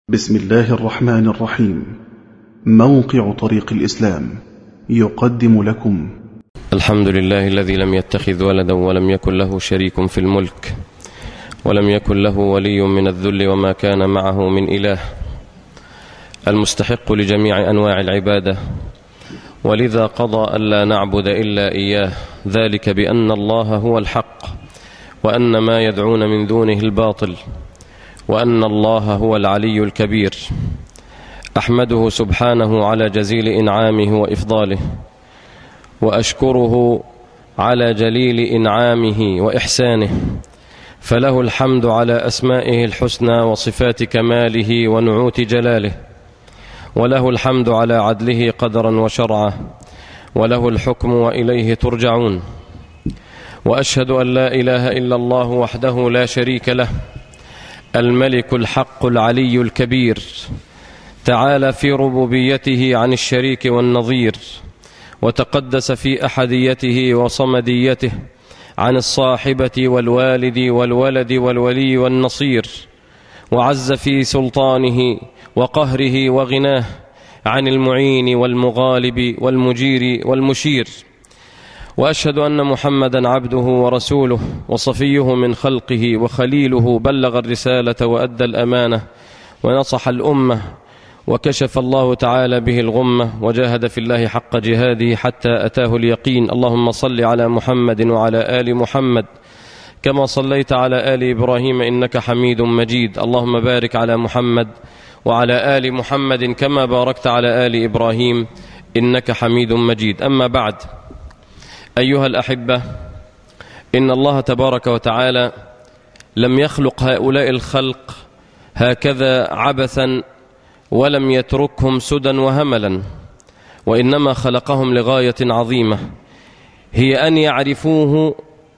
بسم الله الرحمن الرحيم. موقع طريق الإسلام يقدم لكم الحمد لله الذي لم يتخذ ولدا ولم يكن له شريك في الملك ولم يكن له ولي من الذل وما كان معه من إله، المستحق لجميع أنواع العبادة، ولذا قضى ألا نعبد إلا إياه، ذلك بأن الله هو الحق وأن ما يدعون من دونه الباطل وأن الله هو العلي الكبير. أحمده سبحانه على جزيل إنعامه وإفضاله، وأشكره على جليل إنعامه وإحسانه، فله الحمد على أسمائه الحسنى وصفات كماله ونعوت جلاله، وله الحمد على عدله قدرا وشرعا، وله الحكم وإليه ترجعون. وأشهد أن لا إله إلا الله وحده لا شريك له، الملك الحق العلي الكبير، تعالى في ربوبيته عن الشريك والنظير، وتقدس في أحديته وصمديته عن الصاحبة والوالد والولد والولي والنصير، وعز في سلطانه وقهره وغناه عن المعين والمغالب والمجير والمشير. وأشهد أن محمدا عبده ورسوله وصفيه من خلقه وخليله، بلغ الرسالة وأدى الأمانة ونصح الأمة، وكشف الله تعالى به الغمة، وجاهد في الله حق جهاده حتى أتاه اليقين. اللهم صل على محمد وعلى آل محمد كما صليت على آل إبراهيم إنك حميد مجيد. اللهم بارك على محمد وعلى آل محمد كما باركت على آل إبراهيم إنك حميد مجيد. أما بعد، أيها الأحبة، إن الله تبارك وتعالى لم يخلق هؤلاء الخلق هكذا عبثا، ولم يتركهم سدى وهملا، وإنما خلقهم لغاية عظيمة، هي أن يعرفوه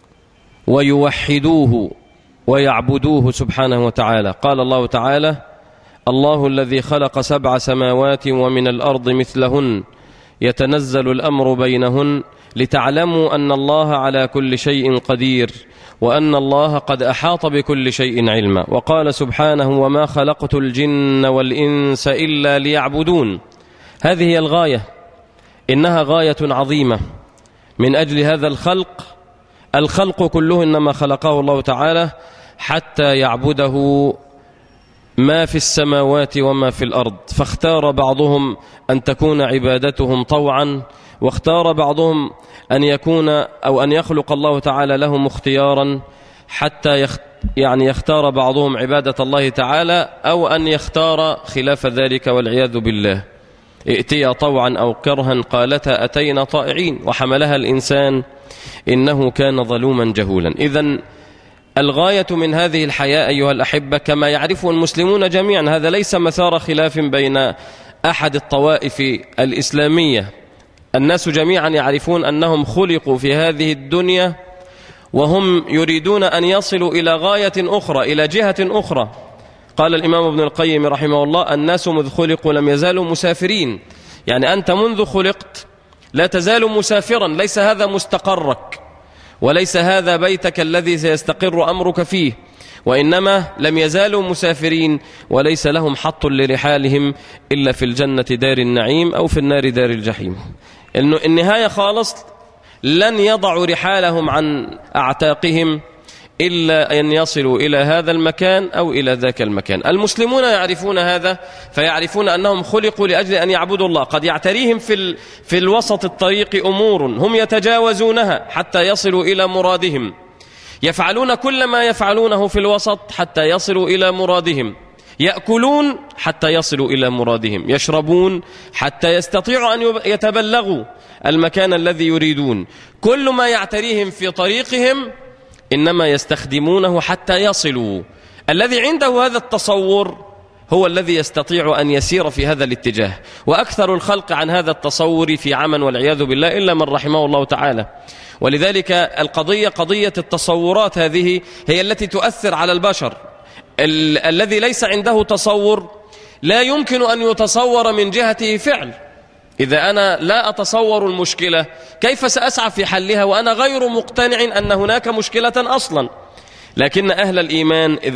ويوحدوه ويعبدوه سبحانه وتعالى. قال الله تعالى: الله الذي خلق 7 سماوات ومن الأرض مثلهن يتنزل الأمر بينهن لتعلموا أن الله على كل شيء قدير وأن الله قد أحاط بكل شيء علما. وقال سبحانه: وما خلقت الجن والإنس إلا ليعبدون. هذه هي الغاية، إنها غاية عظيمة. من أجل هذا الخلق كله إنما خلقه الله تعالى حتى يعبده ما في السماوات وما في الأرض، فاختار بعضهم أن تكون عبادتهم طوعا، واختار بعضهم أن يخلق الله تعالى لهم اختيارا حتى يختار بعضهم عبادة الله تعالى، أو أن يختار خلاف ذلك والعياذ بالله. ائتيا طوعا أو كرها قالتا أتينا طائعين، وحملها الإنسان إنه كان ظلوما جهولا. إذن الغاية من هذه الحياة أيها الأحبة كما يعرفه المسلمون جميعا، هذا ليس مثار خلاف بين أحد الطوائف الإسلامية. الناس جميعا يعرفون أنهم خلقوا في هذه الدنيا وهم يريدون أن يصلوا إلى غاية أخرى، إلى جهة أخرى. قال الإمام ابن القيم رحمه الله: الناس مذ خلقوا لم يزالوا مسافرين. يعني أنت منذ خلقت لا تزال مسافرا، ليس هذا مستقرك وليس هذا بيتك الذي سيستقر أمرك فيه، وإنما لم يزالوا مسافرين، وليس لهم حط لرحالهم إلا في الجنة دار النعيم أو في النار دار الجحيم. إنه النهاية خالص لن يضعوا رحالهم عن أعتاقهم إلا أن يصلوا إلى هذا المكان أو إلى ذاك المكان. المسلمون يعرفون هذا، فيعرفون أنهم خلقوا لأجل أن يعبدوا الله. قد يعتريهم في الوسط الطريق أمور هم يتجاوزونها حتى يصلوا إلى مرادهم، يفعلون كل ما يفعلونه في الوسط حتى يصلوا إلى مرادهم، يأكلون حتى يصلوا إلى مرادهم، يشربون حتى يستطيعوا أن يتبلغوا المكان الذي يريدون. كل ما يعتريهم في طريقهم إنما يستخدمونه حتى يصلوا. الذي عنده هذا التصور هو الذي يستطيع أن يسير في هذا الاتجاه، وأكثر الخلق عن هذا التصور في عمى والعياذ بالله إلا من رحمه الله تعالى. ولذلك قضية التصورات هذه هي التي تؤثر على البشر. الذي ليس عنده تصور لا يمكن أن يتصور من جهته فعل. إذا أنا لا أتصور المشكلة كيف سأسعى في حلها وأنا غير مقتنع أن هناك مشكلة أصلا؟ لكن أهل الإيمان إذا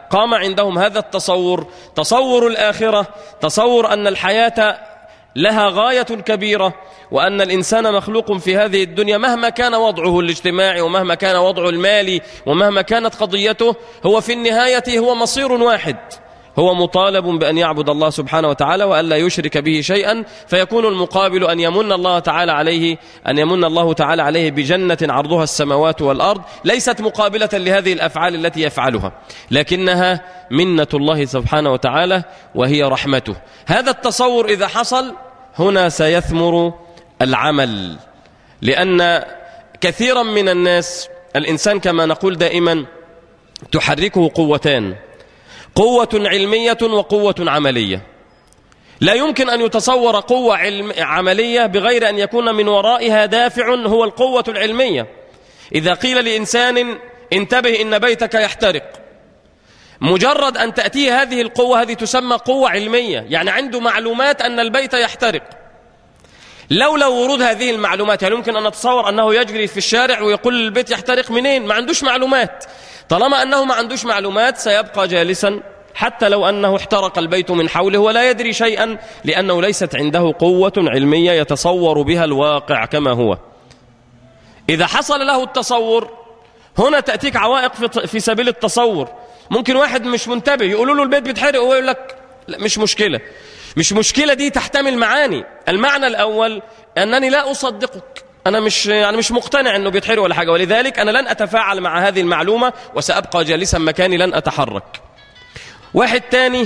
قام عندهم هذا التصور، تصور الآخرة، تصور أن الحياة لها غاية كبيرة، وأن الإنسان مخلوق في هذه الدنيا مهما كان وضعه الاجتماعي ومهما كان وضعه المالي ومهما كانت قضيته، هو في النهاية هو مصير واحد، هو مطالب بأن يعبد الله سبحانه وتعالى وأن لا يشرك به شيئا، فيكون المقابل أن يمن الله تعالى عليه بجنة عرضها السماوات والأرض، ليست مقابلة لهذه الأفعال التي يفعلها، لكنها منة الله سبحانه وتعالى وهي رحمته. هذا التصور إذا حصل هنا سيثمر العمل، لأن كثيرا من الناس، الإنسان كما نقول دائما تحركه قوتان، قوة علمية وقوة عملية. لا يمكن أن يتصور قوة عملية بغير أن يكون من ورائها دافع هو القوة العلمية. إذا قيل لإنسان انتبه إن بيتك يحترق، مجرد أن تأتيه هذه القوة، هذه تسمى قوة علمية، يعني عنده معلومات أن البيت يحترق. لولا ورود هذه المعلومات هل يمكن أن نتصور أنه يجري في الشارع ويقول البيت يحترق منين؟ ما عندوش معلومات. طالما أنه ما عندوش معلومات سيبقى جالسا حتى لو أنه احترق البيت من حوله ولا يدري شيئا، لأنه ليست عنده قوة علمية يتصور بها الواقع كما هو. إذا حصل له التصور هنا تأتيك عوائق في سبيل التصور. ممكن واحد مش منتبه يقولوا له البيت بيتحرق وهو يقول لك لا مش مشكلة. مش مشكلة دي تحتمل معاني. المعنى الأول أنني لا أصدقك، أنا مش مقتنع أنه بيتحرق ولا حاجة، ولذلك أنا لن أتفاعل مع هذه المعلومة وسأبقى جالسا مكاني لن أتحرك. واحد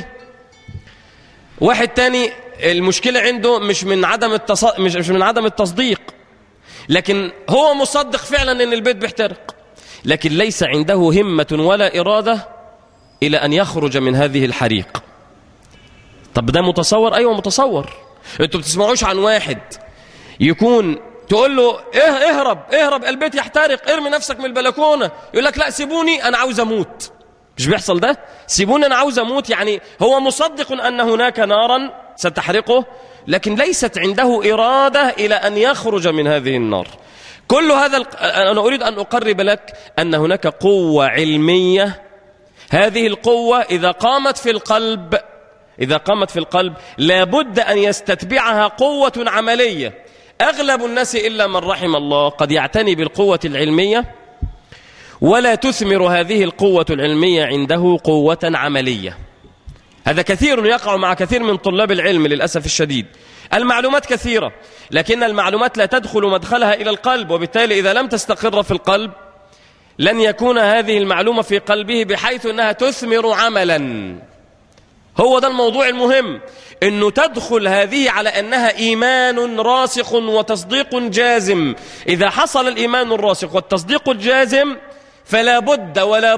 تاني المشكلة عنده مش من عدم التصديق، لكن هو مصدق فعلا أن البيت بيحترق، لكن ليس عنده همة ولا إرادة إلى أن يخرج من هذه الحريق. طب ده متصور؟ أيوة متصور. أنتوا بتسمعوش عن واحد يكون تقول له اهرب البيت يحترق، ارمي نفسك من البلكونة، يقول لك لا سيبوني أنا عاوز أموت. مش بيحصل ده؟ سيبوني أنا عاوز أموت. يعني هو مصدق أن هناك نارا ستحرقه، لكن ليست عنده إرادة إلى أن يخرج من هذه النار. كل هذا أنا أريد أن أقرب لك أن هناك قوة علمية، هذه القوة إذا قامت في القلب لابد أن يستتبعها قوة عملية. أغلب الناس إلا من رحم الله قد يعتني بالقوة العلمية ولا تثمر هذه القوة العلمية عنده قوة عملية. هذا كثير يقع مع كثير من طلاب العلم للأسف الشديد. المعلومات كثيرة، لكن المعلومات لا تدخل مدخلها إلى القلب، وبالتالي إذا لم تستقر في القلب لن يكون هذه المعلومة في قلبه بحيث أنها تثمر عملا. هو ده الموضوع المهم، أنه تدخل هذه على أنها إيمان راسخ وتصديق جازم. إذا حصل الإيمان الراسخ والتصديق الجازم فلا بد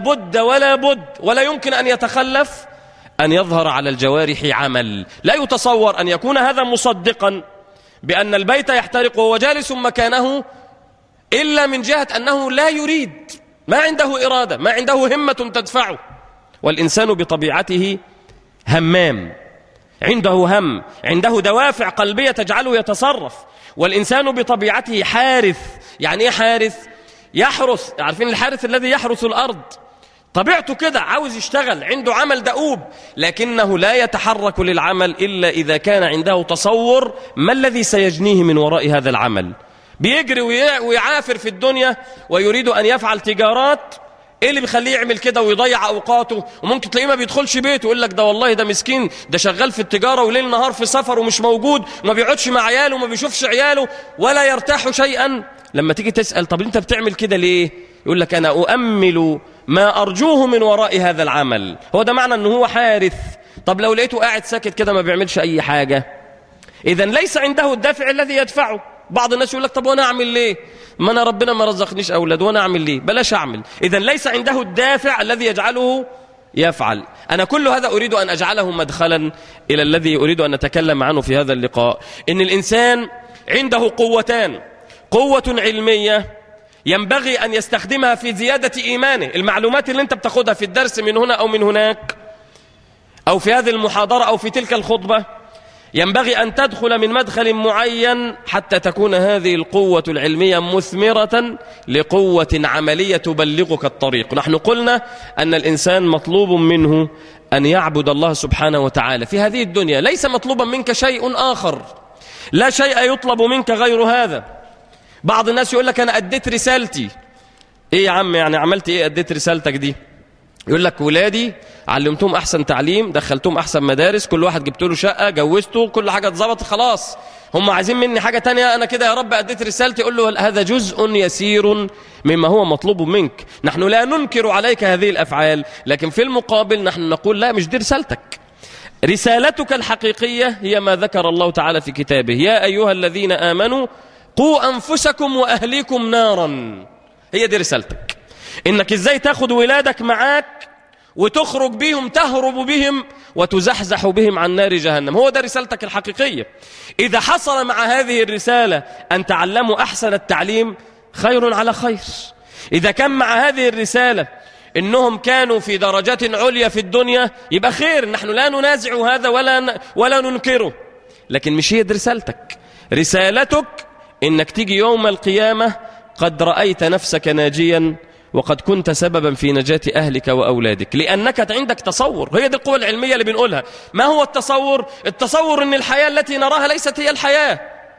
ولا يمكن أن يتخلف أن يظهر على الجوارح عمل. لا يتصور أن يكون هذا مصدقا بأن البيت يحترق وهو جالس مكانه إلا من جهة أنه لا يريد، ما عنده إرادة، ما عنده همة تدفعه. والإنسان بطبيعته همام، عنده هم، عنده دوافع قلبية تجعله يتصرف. والإنسان بطبيعته حارث. يعني إيه حارث؟ يحرث. عارفين الحارث الذي يحرث الأرض؟ طبيعته كده، عاوز يشتغل، عنده عمل دؤوب، لكنه لا يتحرك للعمل إلا إذا كان عنده تصور ما الذي سيجنيه من وراء هذا العمل. بيجري ويعافر في الدنيا ويريد أن يفعل تجارات. ايه اللي بيخليه يعمل كده ويضيع اوقاته؟ وممكن تلاقيه ما بيدخلش بيته ويقول لك ده والله ده مسكين، ده شغال في التجاره وليل نهار في سفر ومش موجود وما بيقعدش مع عياله وما بيشوفش عياله ولا يرتاح شيئا. لما تيجي تسأل طب انت بتعمل كده ليه؟ يقول لك انا أؤمل ما أرجوه من وراء هذا العمل. هو ده معنى انه هو حارث. طب لو لقيته قاعد ساكت كده ما بيعملش اي حاجه، اذا ليس عنده الدافع الذي يدفعه. بعض الناس يقول لك طب وانا اعمل ليه؟ ما انا ربنا ما رزقنيش اولاد وانا اعمل ليه؟ بلاش اعمل. اذا ليس عنده الدافع الذي يجعله يفعل. انا كل هذا اريد ان اجعله مدخلا الى الذي اريد ان نتكلم عنه في هذا اللقاء، ان الانسان عنده قوتان، قوة علمية ينبغي ان يستخدمها في زيادة ايمانه. المعلومات اللي انت بتاخدها في الدرس من هنا او من هناك او في هذه المحاضرة او في تلك الخطبة ينبغي أن تدخل من مدخل معين حتى تكون هذه القوة العلمية مثمرة لقوة عملية تبلغك الطريق. نحن قلنا أن الإنسان مطلوب منه أن يعبد الله سبحانه وتعالى في هذه الدنيا، ليس مطلوبا منك شيء آخر، لا شيء يطلب منك غير هذا. بعض الناس يقول لك أنا أديت رسالتي. إيه يا عم يعني عملت إيه أديت رسالتك دي؟ يقول لك ولادي علمتهم أحسن تعليم، دخلتهم أحسن مدارس، كل واحد جبت له شقة، جوزته، كل حاجة اتظبط، خلاص هم عايزين مني حاجة تانية، أنا كده يا رب أديت رسالتي. يقول له هذا جزء يسير مما هو مطلوب منك. نحن لا ننكر عليك هذه الأفعال، لكن في المقابل نحن نقول لا، مش دي رسالتك. رسالتك الحقيقية هي ما ذكر الله تعالى في كتابه: يا أيها الذين آمنوا قوا أنفسكم وأهليكم نارا. هي دي رسالتك، إنك إزاي تاخد ولادك معاك وتخرج بهم، تهرب بهم وتزحزح بهم عن نار جهنم. هو ده رسالتك الحقيقية. إذا حصل مع هذه الرسالة أن تعلموا أحسن التعليم، خير على خير. إذا كان مع هذه الرسالة إنهم كانوا في درجات عليا في الدنيا، يبقى خير، نحن لا ننازع هذا ولا ننكره، لكن مش هي دي رسالتك. رسالتك إنك تيجي يوم القيامة قد رأيت نفسك ناجيا وقد كنت سببا في نجاة أهلك وأولادك، لأنك عندك تصور. هي دي القوة العلمية اللي بنقولها. ما هو التصور؟ التصور أن الحياة التي نراها ليست هي الحياة.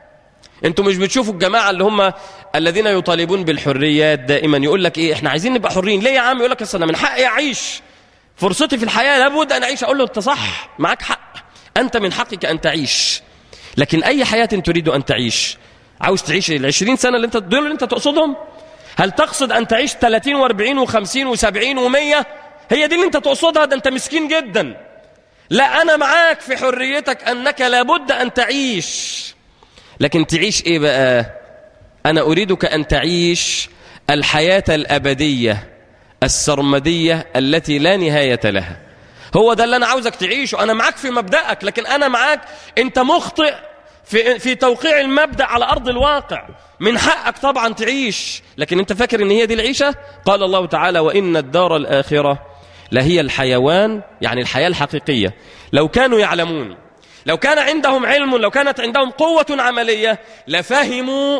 أنتم مش بتشوفوا الجماعة اللي هم الذين يطالبون بالحريات دائما، يقول لك إيه إحنا عايزين نبقى حرين. ليه يا عم؟ يقول لك أصل أنا من حقي أعيش، فرصتي في الحياة لابد أن أعيش. أقول له أنت صح، معك حق، أنت من حقك أن تعيش، لكن أي حياة تريد أن تعيش؟ عاوز تعيش 20 سنة اللي أنت تقصدهم؟ هل تقصد أن تعيش 30 و40 و50 و70 و100؟ هي دي اللي أنت تقصدها؟ ده أنت مسكين جدا. لا، أنا معاك في حريتك أنك لابد أن تعيش، لكن تعيش إيه بقى؟ أنا أريدك أن تعيش الحياة الأبدية السرمدية التي لا نهاية لها. هو ده اللي أنا عاوزك تعيشه. أنا معاك في مبدأك، لكن أنا معاك، أنت مخطئ في توقيع المبدأ على أرض الواقع. من حقك طبعا تعيش، لكن أنت فاكر أن هي دي العيشة؟ قال الله تعالى: وإن الدار الآخرة لهي الحيوان، يعني الحياة الحقيقية. لو كانوا يعلمون، لو كان عندهم علم، لو كانت عندهم قوة عملية، لفهموا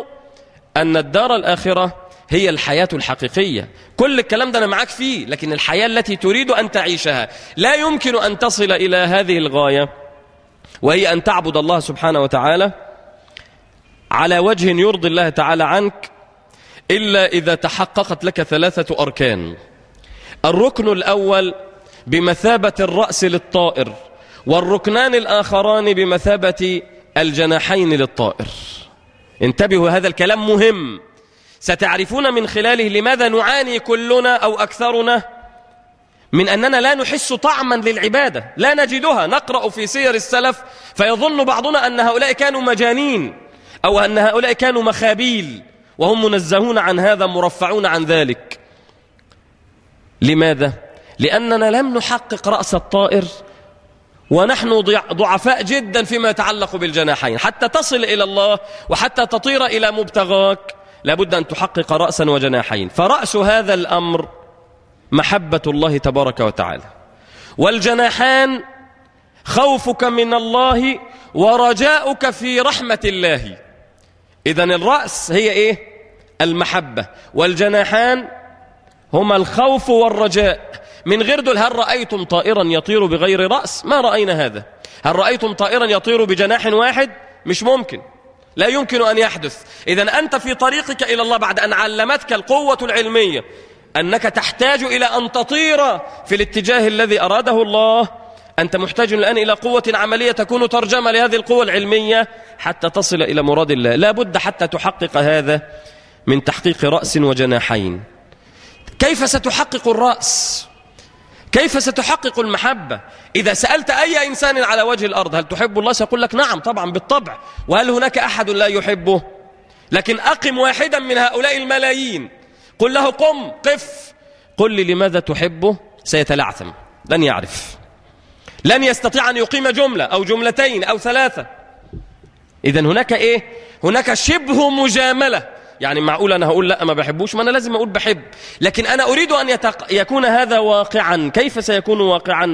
أن الدار الآخرة هي الحياة الحقيقية. كل الكلام ده أنا معاك فيه، لكن الحياة التي تريد أن تعيشها لا يمكن أن تصل إلى هذه الغاية، وهي أن تعبد الله سبحانه وتعالى على وجه يرضي الله تعالى عنك، إلا إذا تحققت لك 3 أركان. الركن الأول بمثابة الرأس للطائر، والركنان الآخران بمثابة الجناحين للطائر. انتبهوا، هذا الكلام مهم، ستعرفون من خلاله لماذا نعاني كلنا أو أكثرنا من أننا لا نحس طعما للعبادة، لا نجدها. نقرأ في سير السلف فيظن بعضنا أن هؤلاء كانوا مجانين أو أن هؤلاء كانوا مخابيل، وهم منزهون عن هذا، مرفعون عن ذلك. لماذا؟ لأننا لم نحقق رأس الطائر، ونحن ضعفاء جدا فيما يتعلق بالجناحين. حتى تصل إلى الله وحتى تطير إلى مبتغاك لابد أن تحقق رأسا وجناحين. فرأس هذا الأمر محبة الله تبارك وتعالى، والجناحان خوفك من الله ورجاؤك في رحمة الله. إذن الرأس هي إيه؟ المحبة، والجناحان هما الخوف والرجاء. من غير دول، هل رأيتم طائرا يطير بغير رأس؟ ما رأينا هذا. هل رأيتم طائرا يطير بجناح واحد؟ مش ممكن، لا يمكن أن يحدث. إذن أنت في طريقك إلى الله بعد أن علمتك القوة العلمية أنك تحتاج إلى أن تطير في الاتجاه الذي أراده الله، أنت محتاج الآن إلى قوة عملية تكون ترجمة لهذه القوة العلمية حتى تصل إلى مراد الله. لا بد حتى تحقق هذا من تحقيق رأس وجناحين. كيف ستحقق الرأس؟ كيف ستحقق المحبة؟ إذا سألت أي إنسان على وجه الأرض هل تحب الله؟ سيقول لك نعم طبعا بالطبع. وهل هناك أحد لا يحبه؟ لكن أقم واحدا من هؤلاء الملايين، قل له قم، قف، قل لي لماذا تحبه، سيتلعثم، لن يعرف، لن يستطيع أن يقيم جملة أو جملتين أو 3. إذن هناك إيه؟ هناك شبه مجاملة. يعني معقول أنا هقول لا ما بحبوش؟ ما أنا لازم أقول بحب، لكن أنا أريد أن يكون هذا واقعا. كيف سيكون واقعا؟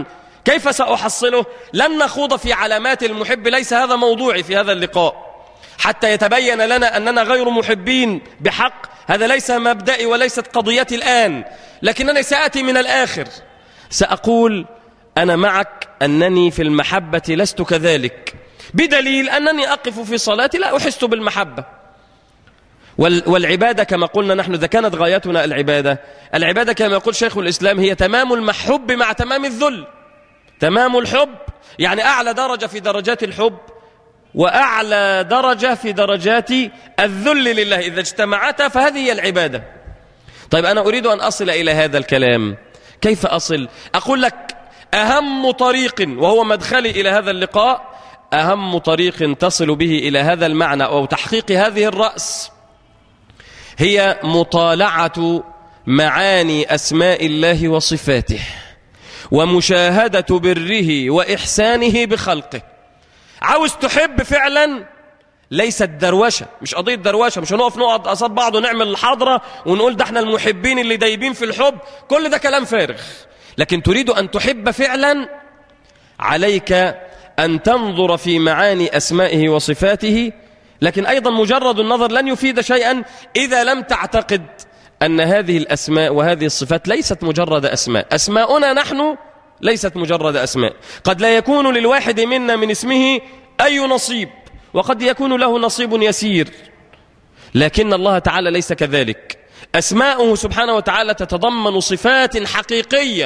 كيف سأحصله؟ لن نخوض في علامات المحب، ليس هذا موضوعي في هذا اللقاء، حتى يتبين لنا أننا غير محبين بحق. هذا ليس مبدئي وليست قضيتي الآن، لكنني سأتي من الآخر. سأقول أنا معك أنني في المحبة لست كذلك، بدليل أنني أقف في صلاتي لا أحس بالمحبة. والعبادة كما قلنا نحن، إذا كانت غايتنا العبادة كما يقول شيخ الإسلام هي تمام المحب مع تمام الذل. تمام الحب يعني أعلى درجة في درجات الحب، وأعلى درجة في درجات الذل لله، إذا اجتمعتا فهذه هي العبادة. طيب أنا أريد أن أصل إلى هذا الكلام. كيف أصل؟ أقول لك أهم طريق، وهو مدخلي إلى هذا اللقاء، أهم طريق تصل به إلى هذا المعنى أو تحقيق هذه الرأس هي مطالعة معاني أسماء الله وصفاته، ومشاهدة بره وإحسانه بخلقه. عاوز تحب فعلا، ليست دروشة، مش قضية دروشة، مش هنقف نقعد قصاد بعض ونعمل الحضرة ونقول ده احنا المحبين اللي دايبين في الحب، كل ده كلام فارغ. لكن تريد أن تحب فعلا، عليك أن تنظر في معاني أسمائه وصفاته. لكن أيضا مجرد النظر لن يفيد شيئا إذا لم تعتقد أن هذه الأسماء وهذه الصفات ليست مجرد أسماء. أسماؤنا نحن ليست مجرد أسماء، قد لا يكون للواحد منا من اسمه أي نصيب، وقد يكون له نصيب يسير، لكن الله تعالى ليس كذلك. أسماؤه سبحانه وتعالى تتضمن صفات حقيقية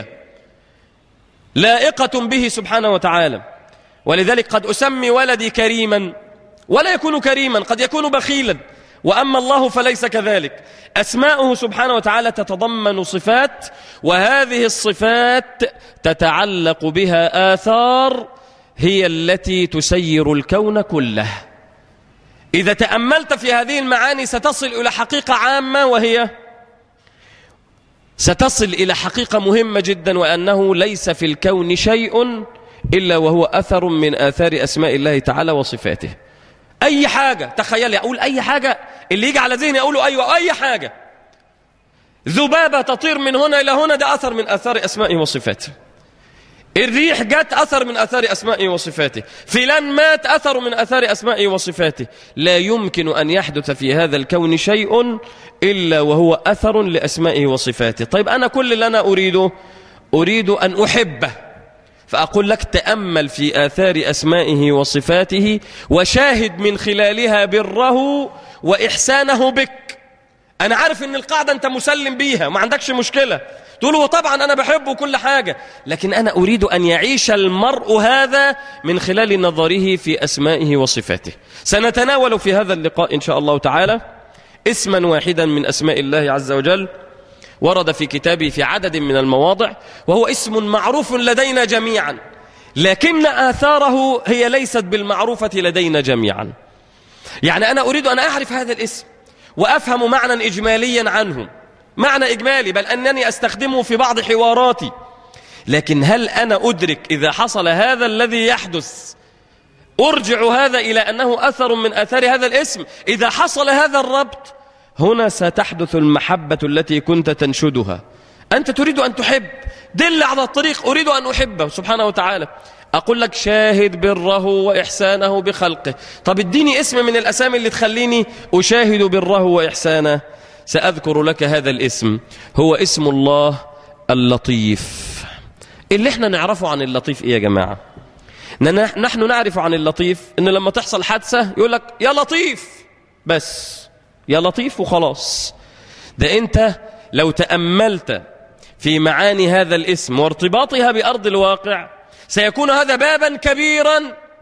لائقة به سبحانه وتعالى. ولذلك قد أسمي ولدي كريما ولا يكون كريما، قد يكون بخيلا، وأما الله فليس كذلك. أسماؤه سبحانه وتعالى تتضمن صفات، وهذه الصفات تتعلق بها آثار هي التي تسير الكون كله. إذا تأملت في هذه المعاني ستصل إلى حقيقة عامة، وهي ستصل إلى حقيقة مهمة جدا، وأنه ليس في الكون شيء إلا وهو أثر من آثار أسماء الله تعالى وصفاته. أي حاجة، تخيل أقول أي حاجة، اللي يجي على ذهني أقوله أيوة، أي حاجة. ذبابة تطير من هنا إلى هنا، ده أثر من آثار أسمائه وصفاته. الريح جت، أثر من آثار أسمائه وصفاته. فلان مات، أثر من آثار أسمائه وصفاته. لا يمكن أن يحدث في هذا الكون شيء إلا وهو أثر لأسمائه وصفاته. طيب أنا كل اللي أنا أريد أن أحبه، فأقول لك تأمل في آثار أسمائه وصفاته، وشاهد من خلالها بره وإحسانه بك. أنا عارف أن القاعدة أنت مسلم بيها، ما عندكش مشكلة، تقوله طبعا أنا بحبه كل حاجة، لكن أنا أريد أن يعيش المرء هذا من خلال نظره في أسمائه وصفاته. سنتناول في هذا اللقاء إن شاء الله تعالى اسما واحدا من أسماء الله عز وجل، ورد في كتابه في عدد من المواضع، وهو اسم معروف لدينا جميعا، لكن آثاره هي ليست بالمعروفة لدينا جميعا. يعني أنا أريد أن أعرف هذا الاسم وأفهم معنى إجماليا عنه، معنى إجمالي، بل أنني أستخدمه في بعض حواراتي، لكن هل أنا أدرك إذا حصل هذا الذي يحدث أرجع هذا إلى أنه أثر من آثار هذا الاسم؟ إذا حصل هذا الربط، هنا ستحدث المحبة التي كنت تنشدها. أنت تريد أن تحب، دل على الطريق، أريد أن أحبه سبحانه وتعالى. أقول لك شاهد بره وإحسانه بخلقه. طب اديني اسم من الأسامي اللي تخليني أشاهد بره وإحسانه. سأذكر لك هذا الاسم، هو اسم الله اللطيف. اللي احنا نعرفه عن اللطيف إيه يا جماعة؟ نحن نعرف عن اللطيف إن لما تحصل حادثة يقول لك يا لطيف، بس يا لطيف وخلاص. ده أنت لو تأملت في معاني هذا الاسم وارتباطها بأرض الواقع سيكون هذا بابا كبيرا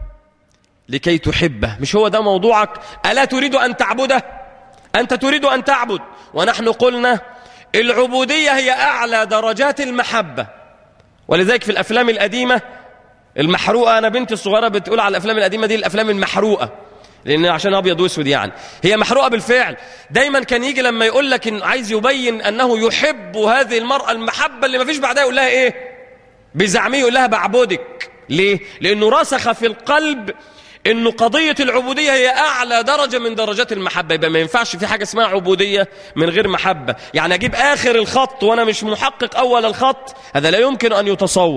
لكي تحبه. مش هو ده موضوعك؟ ألا تريد أن تعبده؟ أنت تريد أن تعبد، ونحن قلنا العبودية هي أعلى درجات المحبة. ولذلك في الأفلام القديمة المحروقة، أنا بنتي الصغيرة بتقول على الأفلام القديمة دي الأفلام المحروقة، لأن عشان أبيض وأسود يعني هي محروقة بالفعل. دايما كان يجي لما يقول لك إن عايز يبين أنه يحب هذه المرأة المحبة اللي ما فيش بعدها، يقول لها إيه؟ بزعمه يقول لها بعبدك. ليه؟ لأنه رسخ في القلب إنه قضية العبودية هي أعلى درجة من درجات المحبة. يبقى ما ينفعش في حاجة اسمها عبودية من غير محبة. يعني أجيب آخر الخط وأنا مش محقق أول الخط، هذا لا يمكن أن يتصور.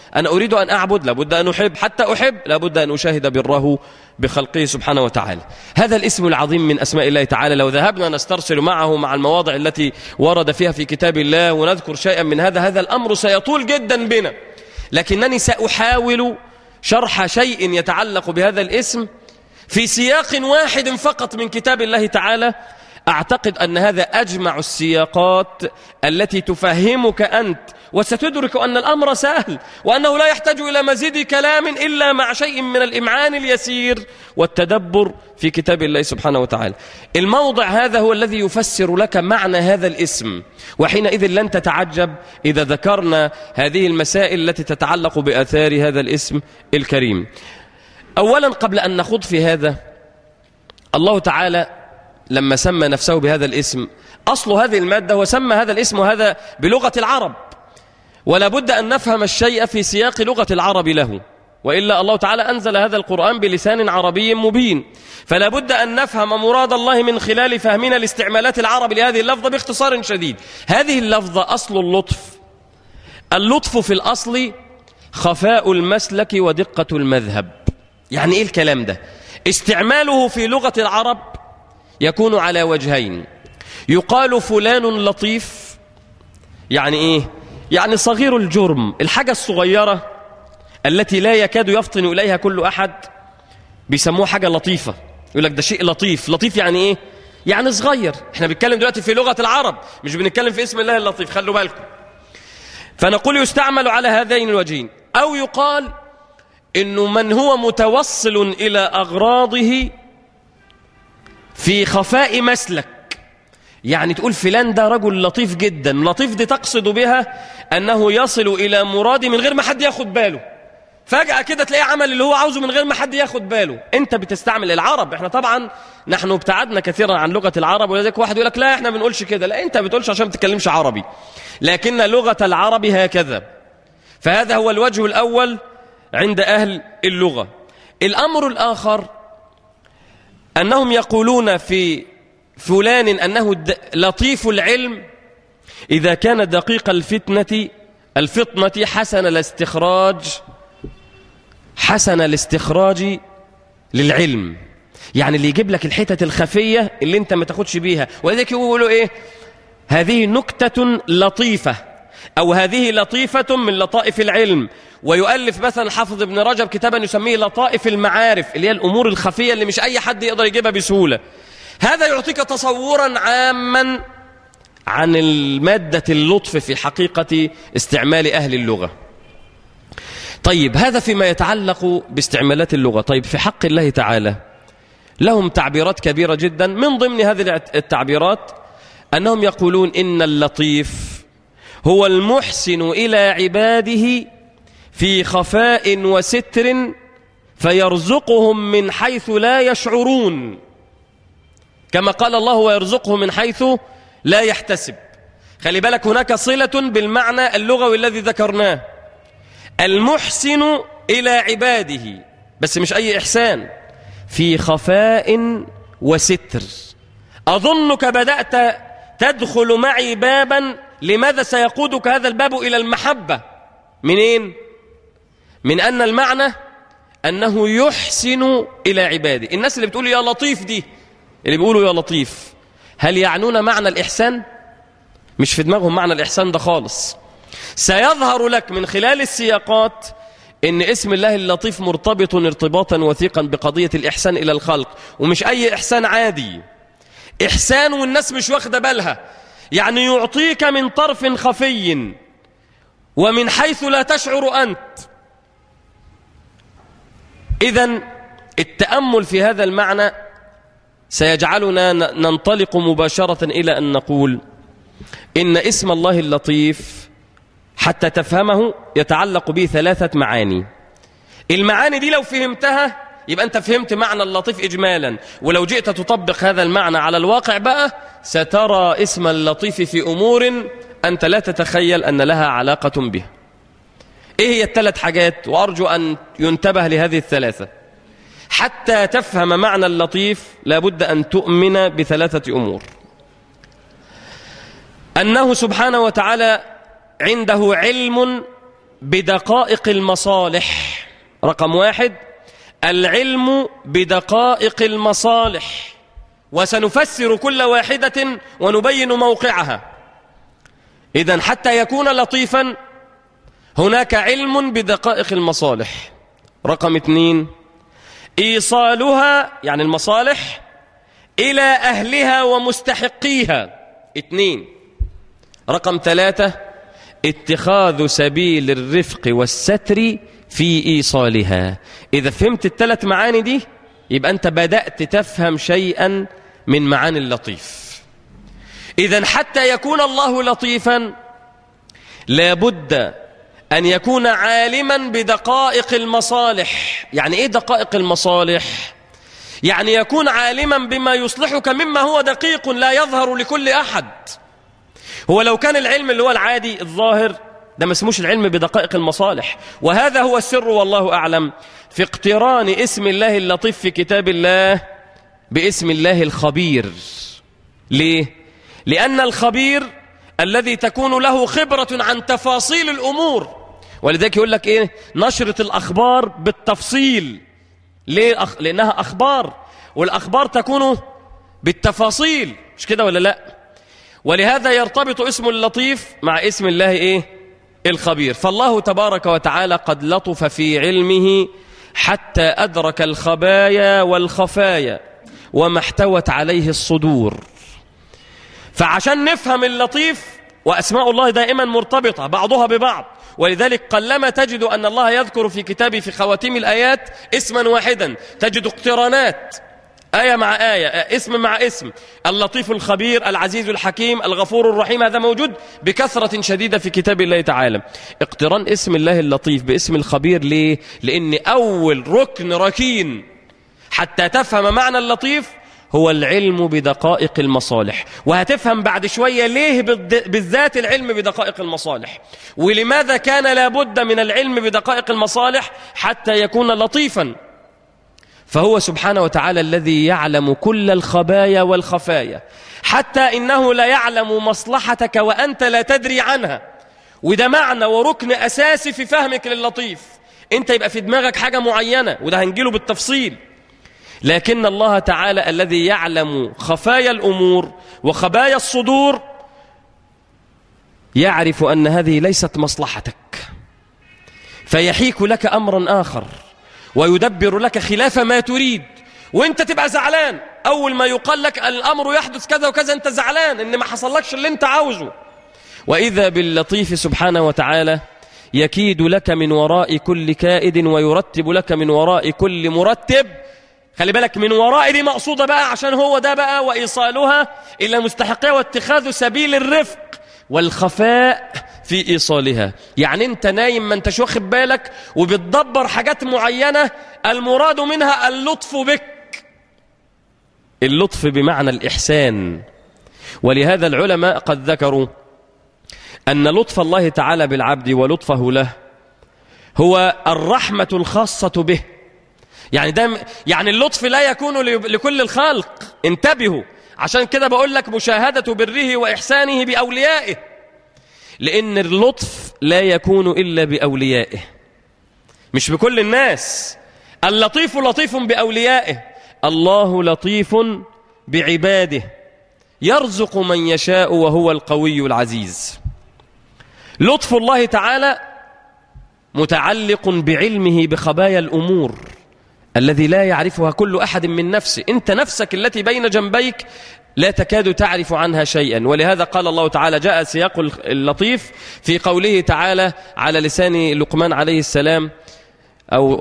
أنا أريد أن أعبد لابد أن أحب، حتى أحب لابد أن أشاهد بره بخلقه سبحانه وتعالى. هذا الاسم العظيم من أسماء الله تعالى لو ذهبنا نسترسل معه مع المواضع التي ورد فيها في كتاب الله ونذكر شيئا من هذا الأمر سيطول جدا بنا، لكنني سأحاول شرح شيء يتعلق بهذا الاسم في سياق واحد فقط من كتاب الله تعالى. أعتقد أن هذا أجمع السياقات التي تفهمك أنت، وستدرك أن الأمر سهل، وأنه لا يحتاج إلى مزيد كلام إلا مع شيء من الإمعان اليسير والتدبر في كتاب الله سبحانه وتعالى. الموضع هذا هو الذي يفسر لك معنى هذا الاسم، وحينئذ لن تتعجب إذا ذكرنا هذه المسائل التي تتعلق بآثار هذا الاسم الكريم. أولا قبل أن نخوض في هذا، الله تعالى لما سمى نفسه بهذا الاسم، أصل هذه المادة وسمى هذا الاسم، وهذا بلغة العرب، ولا بد أن نفهم الشيء في سياق لغة العرب له، وإلا الله تعالى أنزل هذا القرآن بلسان عربي مبين، فلا بد أن نفهم مراد الله من خلال فهمنا لاستعمالات العرب لهذه اللفظة باختصار شديد. هذه اللفظة أصل اللطف. اللطف في الأصل خفاء المسلك ودقة المذهب. يعني إيه الكلام ده؟ استعماله في لغة العرب يكون على وجهين. يقال فلان لطيف، يعني إيه؟ يعني صغير الجرم، الحاجة الصغيرة التي لا يكاد يفطن إليها كل أحد بيسموه حاجة لطيفة. يقول لك ده شيء لطيف. لطيف يعني إيه؟ يعني صغير. احنا بنتكلم دلوقتي في لغة العرب، مش بنتكلم في اسم الله اللطيف، خلوا بالكم. فنقول يستعمل على هذين الوجهين. أو يقال إنه من هو متوصل إلى أغراضه في خفاء مسلك، يعني تقول فلان ده رجل لطيف جدا. لطيف دي تقصد بها أنه يصل إلى مراد من غير ما حد ياخد باله، فجأة كده تلاقيه عمل اللي هو عاوزه من غير ما حد ياخد باله. انت بتستعمل العرب. احنا طبعا نحن ابتعدنا كثيرا عن لغة العرب، ولذلك واحد يقول لك لا احنا بنقولش كده. لا، انت بتقولش عشان ما بتتكلمش عربي، لكن لغة العرب هكذا. فهذا هو الوجه الأول عند أهل اللغة. الأمر الآخر أنهم يقولون في فلان أنه لطيف العلم إذا كان دقيق الفطنة حسن الاستخراج للعلم. يعني اللي يجيب لك الحتة الخفية اللي انت ما تاخدش بيها. ولذلك يقولوا ايه؟ هذه نكتة لطيفة، أو هذه لطيفة من لطائف العلم. ويؤلف مثلا حافظ ابن رجب كتابا يسميه لطائف المعارف، اللي هي الأمور الخفية اللي مش أي حد يقدر يجيبها بسهولة. هذا يعطيك تصورا عاما عن المادة اللطف في حقيقة استعمال أهل اللغة. طيب، هذا فيما يتعلق باستعمالات اللغة. طيب، في حق الله تعالى لهم تعبيرات كبيرة جدا. من ضمن هذه التعبيرات أنهم يقولون إن اللطيف هو المحسن إلى عباده في خفاء وستر فيرزقهم من حيث لا يشعرون، كما قال الله ويرزقه من حيث لا يحتسب. خلي بالك، هناك صلة بالمعنى اللغوي الذي ذكرناه. المحسن إلى عباده، بس مش أي إحسان، في خفاء وستر. أظنك بدأت تدخل معي بابا. لماذا سيقودك هذا الباب إلى المحبة؟ منين؟ من أن المعنى أنه يحسن إلى عباده. الناس اللي بتقول يا لطيف دي، اللي بيقولوا يا لطيف، هل يعنون معنى الإحسان؟ مش في دماغهم معنى الإحسان ده خالص. سيظهر لك من خلال السياقات إن اسم الله اللطيف مرتبط ارتباطا وثيقا بقضية الإحسان إلى الخلق، ومش أي إحسان عادي، إحسان والناس مش واخدة بالها. يعني يعطيك من طرف خفي ومن حيث لا تشعر أنت. إذن التأمل في هذا المعنى سيجعلنا ننطلق مباشرة إلى أن نقول إن اسم الله اللطيف حتى تفهمه يتعلق به 3 معاني. المعاني دي لو فهمتها يبقى أنت فهمت معنى اللطيف إجمالا، ولو جئت تطبق هذا المعنى على الواقع بقى سترى اسم اللطيف في أمور أنت لا تتخيل أن لها علاقة به. إيه هي ال3 حاجات؟ وأرجو أن ينتبه لهذه ال3. حتى تفهم معنى اللطيف لابد أن تؤمن ب3 أمور: أنه سبحانه وتعالى عنده علم بدقائق المصالح. رقم 1 العلم بدقائق المصالح، وسنفسر كل واحدة ونبين موقعها. إذن حتى يكون لطيفا هناك علم بدقائق المصالح. رقم 2 إيصالها، يعني المصالح، إلى أهلها ومستحقيها. 2 رقم 3 اتخاذ سبيل الرفق والستر في إيصالها. إذا فهمت ال3 معاني دي يبقى أنت بدأت تفهم شيئا من معاني اللطيف. إذن حتى يكون الله لطيفا لابد أن يكون عالما بدقائق المصالح. يعني إيه دقائق المصالح؟ يعني يكون عالما بما يصلحك مما هو دقيق لا يظهر لكل أحد. هو لو كان العلم اللي هو العادي الظاهر ده ما اسموش العلم بدقائق المصالح. وهذا هو السر والله أعلم في اقتران اسم الله اللطيف في كتاب الله باسم الله الخبير. ليه؟ لأن الخبير الذي تكون له خبرة عن تفاصيل الأمور، ولذلك يقول لك إيه؟ نشرة الأخبار بالتفصيل. ليه؟ لأنها أخبار، والأخبار تكون بالتفاصيل، مش كده ولا لا؟ ولهذا يرتبط اسم اللطيف مع اسم الله إيه؟ الخبير. فالله تبارك وتعالى قد لطف في علمه حتى أدرك الخبايا والخفايا وما احتوت عليه الصدور. فعشان نفهم اللطيف، وأسماء الله دائما مرتبطة بعضها ببعض، ولذلك قلما تجد أن الله يذكر في كتابه في خواتيم الآيات اسما واحدا، تجد اقترانات آية مع آية، اسم مع اسم. اللطيف الخبير، العزيز الحكيم، الغفور الرحيم، هذا موجود بكثرة شديدة في كتاب الله تعالى. اقتران اسم الله اللطيف باسم الخبير ليه؟ لأن أول ركن ركين حتى تفهم معنى اللطيف هو العلم بدقائق المصالح. وهتفهم بعد شوية ليه بالذات العلم بدقائق المصالح، ولماذا كان لابد من العلم بدقائق المصالح حتى يكون لطيفا. فهو سبحانه وتعالى الذي يعلم كل الخبايا والخفايا، حتى إنه لا يعلم مصلحتك وأنت لا تدري عنها. وده معنى وركن أساسي في فهمك للطيف. أنت يبقى في دماغك حاجة معينة، وده هنجيله بالتفصيل، لكن الله تعالى الذي يعلم خفايا الأمور وخبايا الصدور يعرف أن هذه ليست مصلحتك، فيحيك لك أمرا آخر ويدبر لك خلاف ما تريد، وانت تبقى زعلان. أول ما يقال لك الأمر يحدث كذا وكذا انت زعلان إن ما حصلكش اللي انت عاوزه. وإذا باللطيف سبحانه وتعالى يكيد لك من وراء كل كائد ويرتب لك من وراء كل مرتب. خلي بالك، من وراء دي مقصودة بقى عشان هو ده بقى وإيصالها إلى مستحقها، واتخاذ سبيل الرفق والخفاء في إيصالها. يعني أنت نايم ما أنتش واخد بالك وبتدبر حاجات معينة، المراد منها اللطف بك. اللطف بمعنى الإحسان. ولهذا العلماء قد ذكروا أن لطف الله تعالى بالعبد ولطفه له هو الرحمة الخاصة به. يعني اللطف لا يكون لكل الخلق، انتبهوا. عشان كده بقول لك مشاهدة بره وإحسانه بأوليائه، لأن اللطف لا يكون إلا بأوليائه، مش بكل الناس. اللطيف لطيف بأوليائه. الله لطيف بعباده يرزق من يشاء وهو القوي العزيز. لطف الله تعالى متعلق بعلمه بخبايا الأمور الذي لا يعرفها كل أحد من نفسه. أنت نفسك التي بين جنبيك لا تكاد تعرف عنها شيئا. ولهذا قال الله تعالى، جاء سياق اللطيف في قوله تعالى على لسان لقمان عليه السلام أو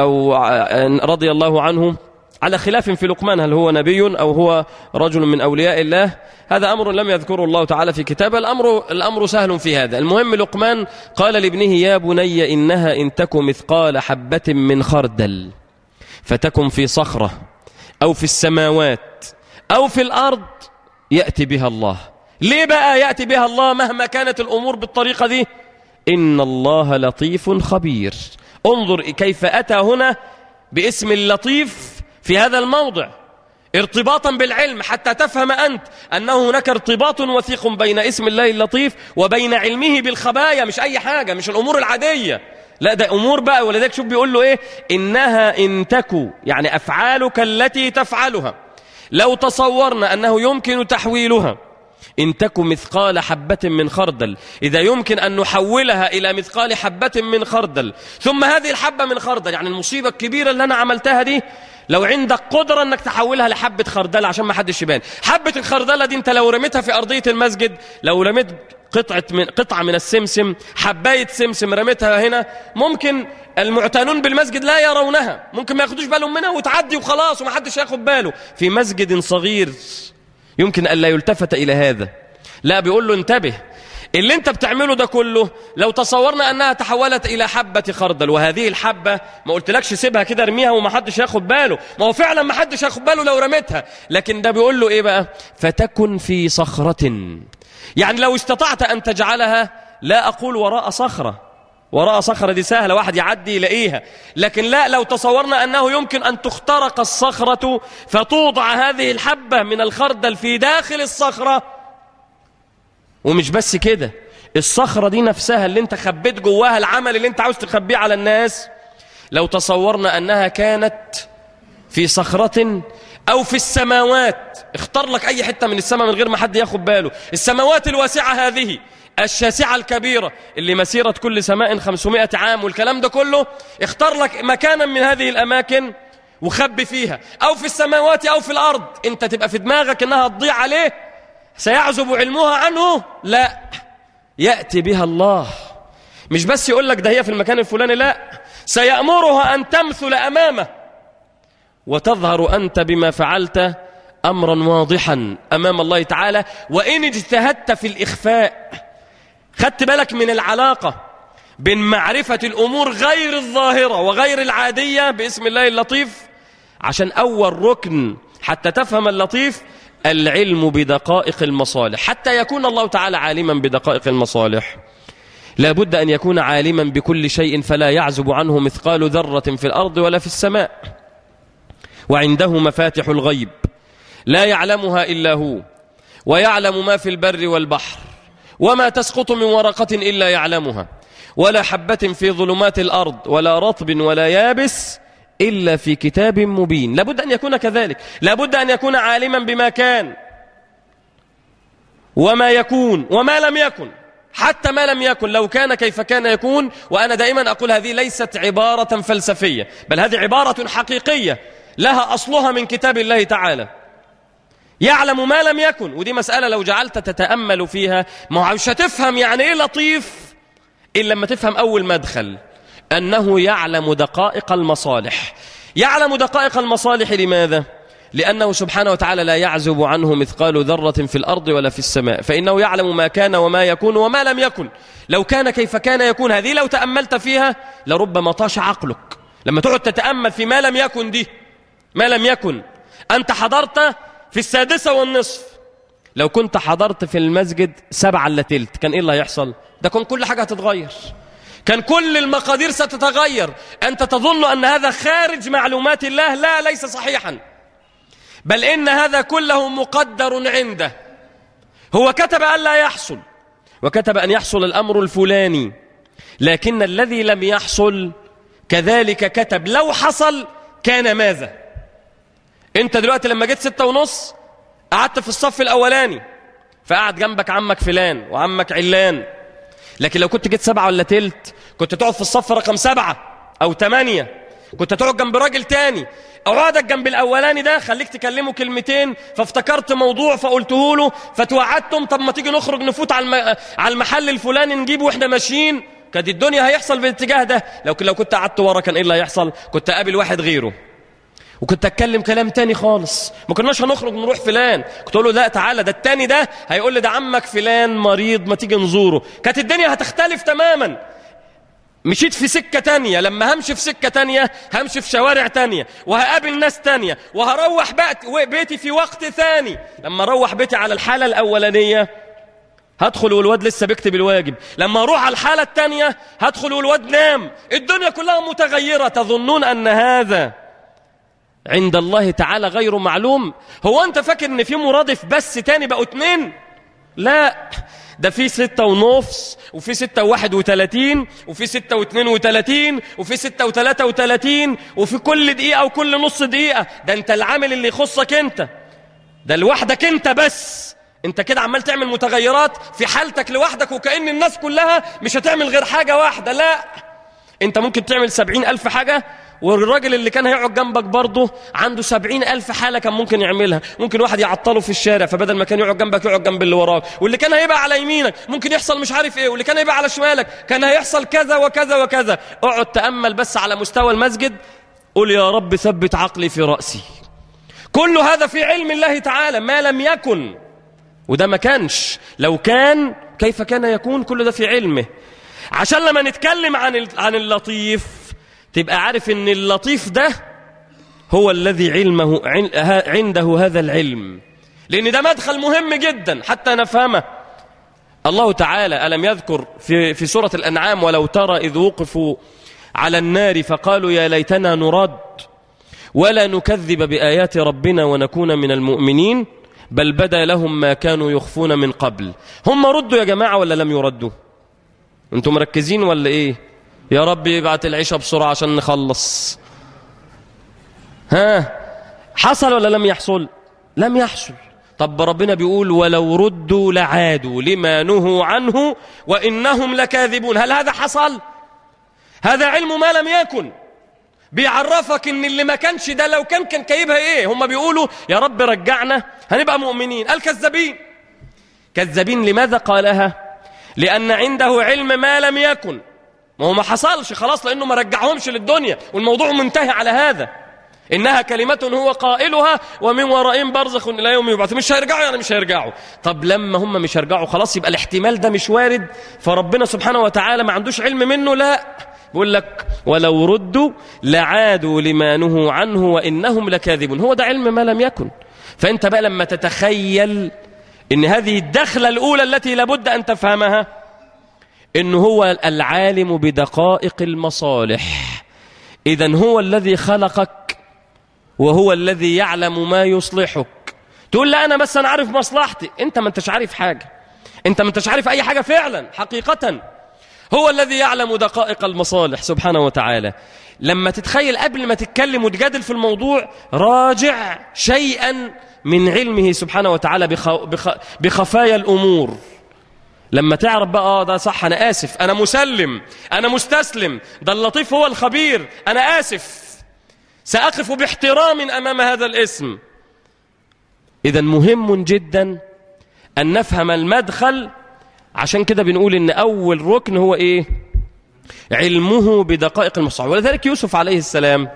رضي الله عنه، على خلاف في لقمان هل هو نبي أو هو رجل من أولياء الله، هذا أمر لم يذكره الله تعالى في كتابه. الأمر سهل في هذا. المهم لقمان قال لابنه: يا بني إنها إن تك مثقال حبة من خردل فتكن في صخرة أو في السماوات أو في الأرض يأتي بها الله. ليه بقى يأتي بها الله مهما كانت الأمور بالطريقة دي؟ إن الله لطيف خبير. انظر كيف أتى هنا باسم اللطيف في هذا الموضع. ارتباطا بالعلم حتى تفهم أنت أنه هناك ارتباط وثيق بين اسم الله اللطيف وبين علمه بالخبايا، مش أي حاجة، مش الأمور العادية، لا ده أمور بقى. ولذلك شوف بيقول له إيه، إنها إن تكو، يعني أفعالك التي تفعلها لو تصورنا أنه يمكن تحويلها، إن تكو مثقال حبة من خردل، إذا يمكن أن نحولها إلى مثقال حبة من خردل، ثم هذه الحبة من خردل، يعني المصيبة الكبيرة اللي أنا عملتها دي لو عندك قدرة أنك تحولها لحبة خردل عشان ما حدش يبان. حبة الخردلة دي أنت لو رميتها في أرضية المسجد، لو رميت قطعة من السمسم، حباية سمسم رميتها هنا، ممكن المعتنون بالمسجد لا يرونها، ممكن ما ياخدوش بالهم منها وتعدي وخلاص وما حدش ياخد باله. في مسجد صغير يمكن أن لا يلتفت إلى هذا. لا، بيقول له انتبه، اللي انت بتعمله ده كله لو تصورنا أنها تحولت إلى حبة خردل، وهذه الحبة ما قلتلكش سيبها كده ارميها وما حدش ياخد باله، ما هو فعلا ما حدش ياخد باله لو رميتها، لكن ده بيقول له إيه بقى، فتكن في صخرة، يعني لو استطعت أن تجعلها، لا أقول وراء صخرة، وراء صخرة دي سهلة واحد يعدي يلاقيها، لكن لا، لو تصورنا أنه يمكن أن تخترق الصخرة فتوضع هذه الحبة من الخردل في داخل الصخرة، ومش بس كده، الصخرة دي نفسها اللي انت خبيت جواها العمل اللي انت عاوز تخبيه على الناس، لو تصورنا أنها كانت في صخرة أو في السماوات، اختار لك أي حتة من السماء من غير ما حد ياخد باله، السماوات الواسعة هذه الشاسعة الكبيرة اللي مسيرة كل سماء 500 عام والكلام ده كله، اختار لك مكانا من هذه الأماكن وخبي فيها، أو في السماوات أو في الأرض، انت تبقى في دماغك انها تضيع عليه، سيعزب علمها عنه، لا، يأتي بها الله، مش بس يقول لك ده هي في المكان الفلاني، لا، سيأمرها أن تمثل أمامه وتظهر أنت بما فعلت أمرا واضحا أمام الله تعالى. وإن اجتهدت في الإخفاء، خدت بالك من العلاقة بين معرفة الأمور غير الظاهرة وغير العادية باسم الله اللطيف، عشان أول ركن حتى تفهم اللطيف العلم بدقائق المصالح. حتى يكون الله تعالى عالما بدقائق المصالح لابد أن يكون عالما بكل شيء، فلا يعزب عنه مثقال ذرة في الأرض ولا في السماء، وعنده مفاتح الغيب لا يعلمها إلا هو، ويعلم ما في البر والبحر، وما تسقط من ورقة إلا يعلمها، ولا حبة في ظلمات الأرض ولا رطب ولا يابس إلا في كتاب مبين. لابد أن يكون كذلك، لابد أن يكون عالما بما كان وما يكون وما لم يكن، حتى ما لم يكن لو كان كيف كان يكون. وأنا دائما أقول هذه ليست عبارة فلسفية، بل هذه عبارة حقيقية لها أصلها من كتاب الله تعالى. يعلم ما لم يكن، ودي مسألة لو جعلت تتأمل فيها ما مش هتفهم يعني إيه لطيف إلا لما تفهم أول مدخل، أنه يعلم دقائق المصالح. يعلم دقائق المصالح لماذا؟ لأنه سبحانه وتعالى لا يعزب عنه مثقال ذرة في الأرض ولا في السماء، فإنه يعلم ما كان وما يكون وما لم يكن. لو كان كيف كان يكون، هذه لو تأملت فيها لربما طاش عقلك لما تقعد تتأمل في ما لم يكن دي. ما لم يكن، أنت حضرت في 6:30، لو كنت حضرت في المسجد 7:15 كان إيه اللي هيحصل؟ ده كان كل حاجة هتتغير، كان كل المقادير ستتغير. أنت تظن أن هذا خارج معلومات الله، لا، ليس صحيحا، بل إن هذا كله مقدر عنده. هو كتب أن لا يحصل، وكتب أن يحصل الأمر الفلاني، لكن الذي لم يحصل كذلك كتب لو حصل كان ماذا. أنت دلوقتي لما جيت 6:30 قعدت في الصف الأولاني، فقعد جنبك عمك فلان وعمك علان، لكن لو كنت جيت 7:15 كنت تقعد في الصف رقم 7 أو 8، كنت تقعد جنب راجل تاني. أقعدك جنب الأولاني ده خليك تكلمه كلمتين، فافتكرت موضوع فقلته له، فتوعدتم طب ما تيجي نخرج نفوت على المحل الفلاني نجيبه واحنا ماشيين، كانت الدنيا هيحصل في الاتجاه ده. لو كنت قعدت ورا كان ايه اللي هيحصل؟ كنت اقابل واحد غيره وكنت اتكلم كلام تاني خالص، ما كناش هنخرج نروح فلان، كنت اقول له لا تعالى، ده التاني ده هيقول لي ده عمك فلان مريض ما تيجي نزوره، كانت الدنيا هتختلف تماما. مشيت في سكة تانية، لما همشي في سكة تانية همشي في شوارع تانية وهقابل ناس تانية وهروح بيتي في وقت ثاني. لما اروح بيتي على الحالة الأولانية هدخل والواد لسه بيكتب الواجب، لما اروح على الحالة التانية هدخل والواد نام. الدنيا كلها متغيرة. تظنون أن هذا عند الله تعالى غير معلوم. هو أنت فاكر إن في مرادف بس تاني بقوا 2؟ لا، ده في 6.5 وفي 6.31 وفي 6.32 وفي 6.33 وفي كل دقيقة وكل نص دقيقة. ده أنت العامل اللي يخصك أنت، ده لوحدك أنت بس. أنت كده عمال تعمل متغيرات في حالتك لوحدك، وكأن الناس كلها مش هتعمل غير حاجة واحدة. لا، أنت ممكن تعمل 70,000 حاجة، والراجل اللي كان هيقعد جنبك برضه عنده 70,000 حالة كان ممكن يعملها. ممكن واحد يعطله في الشارع، فبدل ما كان يقعد جنبك يقعد جنب اللي وراك، واللي كان هيبقى على يمينك ممكن يحصل مش عارف ايه، واللي كان هيبقى على شمالك كان هيحصل كذا وكذا وكذا. اقعد تأمل بس على مستوى المسجد، قل يا رب ثبت عقلي في رأسي. كل هذا في علم الله تعالى، ما لم يكن وده ما كانش، لو كان كيف كان يكون؟ كل ده في علمه. عشان لما نتكلم عن اللطيف تبقى عارف ان اللطيف ده هو الذي علمه عنده هذا العلم، لان ده مدخل مهم جدا حتى نفهمه. الله تعالى ألم يذكر في سورة الأنعام: ولو ترى إذ وقفوا على النار فقالوا يا ليتنا نرد ولا نكذب بآيات ربنا ونكون من المؤمنين بل بدا لهم ما كانوا يخفون من قبل. هم ردوا يا جماعة ولا لم يردوا؟ انتم مركزين ولا ايه؟ يا رب ابعت العشاء بسرعة عشان نخلص. حصل ولا لم يحصل؟ لم يحصل. طب ربنا بيقول ولو ردوا لعادوا لما نهوا عنه وإنهم لكاذبون. هل هذا حصل؟ هذا علم ما لم يكن، بيعرفك ان اللي ما كانش ده لو كان كيبها ايه. هم بيقولوا يا رب رجعنا هنبقى مؤمنين. الكذابين كذابين. لماذا قالها؟ لأن عنده علم ما لم يكن. ما هو ما حصلش خلاص، لأنه ما رجعهمش للدنيا والموضوع منتهي على هذا. إنها كلمة هو قائلها ومن ورائهم برزخ إلى يوم يبعثون. مش هيرجعوا يعني مش هيرجعوا. طب لما هم مش هيرجعوا خلاص يبقى الاحتمال ده مش وارد، فربنا سبحانه وتعالى ما عندوش علم منه؟ لا، بيقول لك ولو ردوا لعادوا لما نهوا عنه وإنهم لكاذبون. هو ده علم ما لم يكن. فأنت بقى لما تتخيل إن هذه الدخلة الأولى التي لابد أن تفهمها، إنه هو العالم بدقائق المصالح، إذن هو الذي خلقك وهو الذي يعلم ما يصلحك. تقول لا أنا بس أنا عارف مصلحتي. أنت ما أنتش عارف حاجة، أنت ما أنتش عارف أي حاجة فعلا حقيقة. هو الذي يعلم دقائق المصالح سبحانه وتعالى. لما تتخيل قبل ما تتكلم وتجادل في الموضوع، راجع شيئا من علمه سبحانه وتعالى بخفايا الأمور. لما تعرف بقى ده صح، أنا آسف، أنا مسلم، أنا مستسلم، ده اللطيف هو الخبير، أنا آسف، سأقف باحترام أمام هذا الاسم. إذن مهم جدا أن نفهم المدخل. عشان كده بنقول إن أول ركن هو إيه؟ علمه بدقائق المصالح. ولذلك يوسف عليه السلام،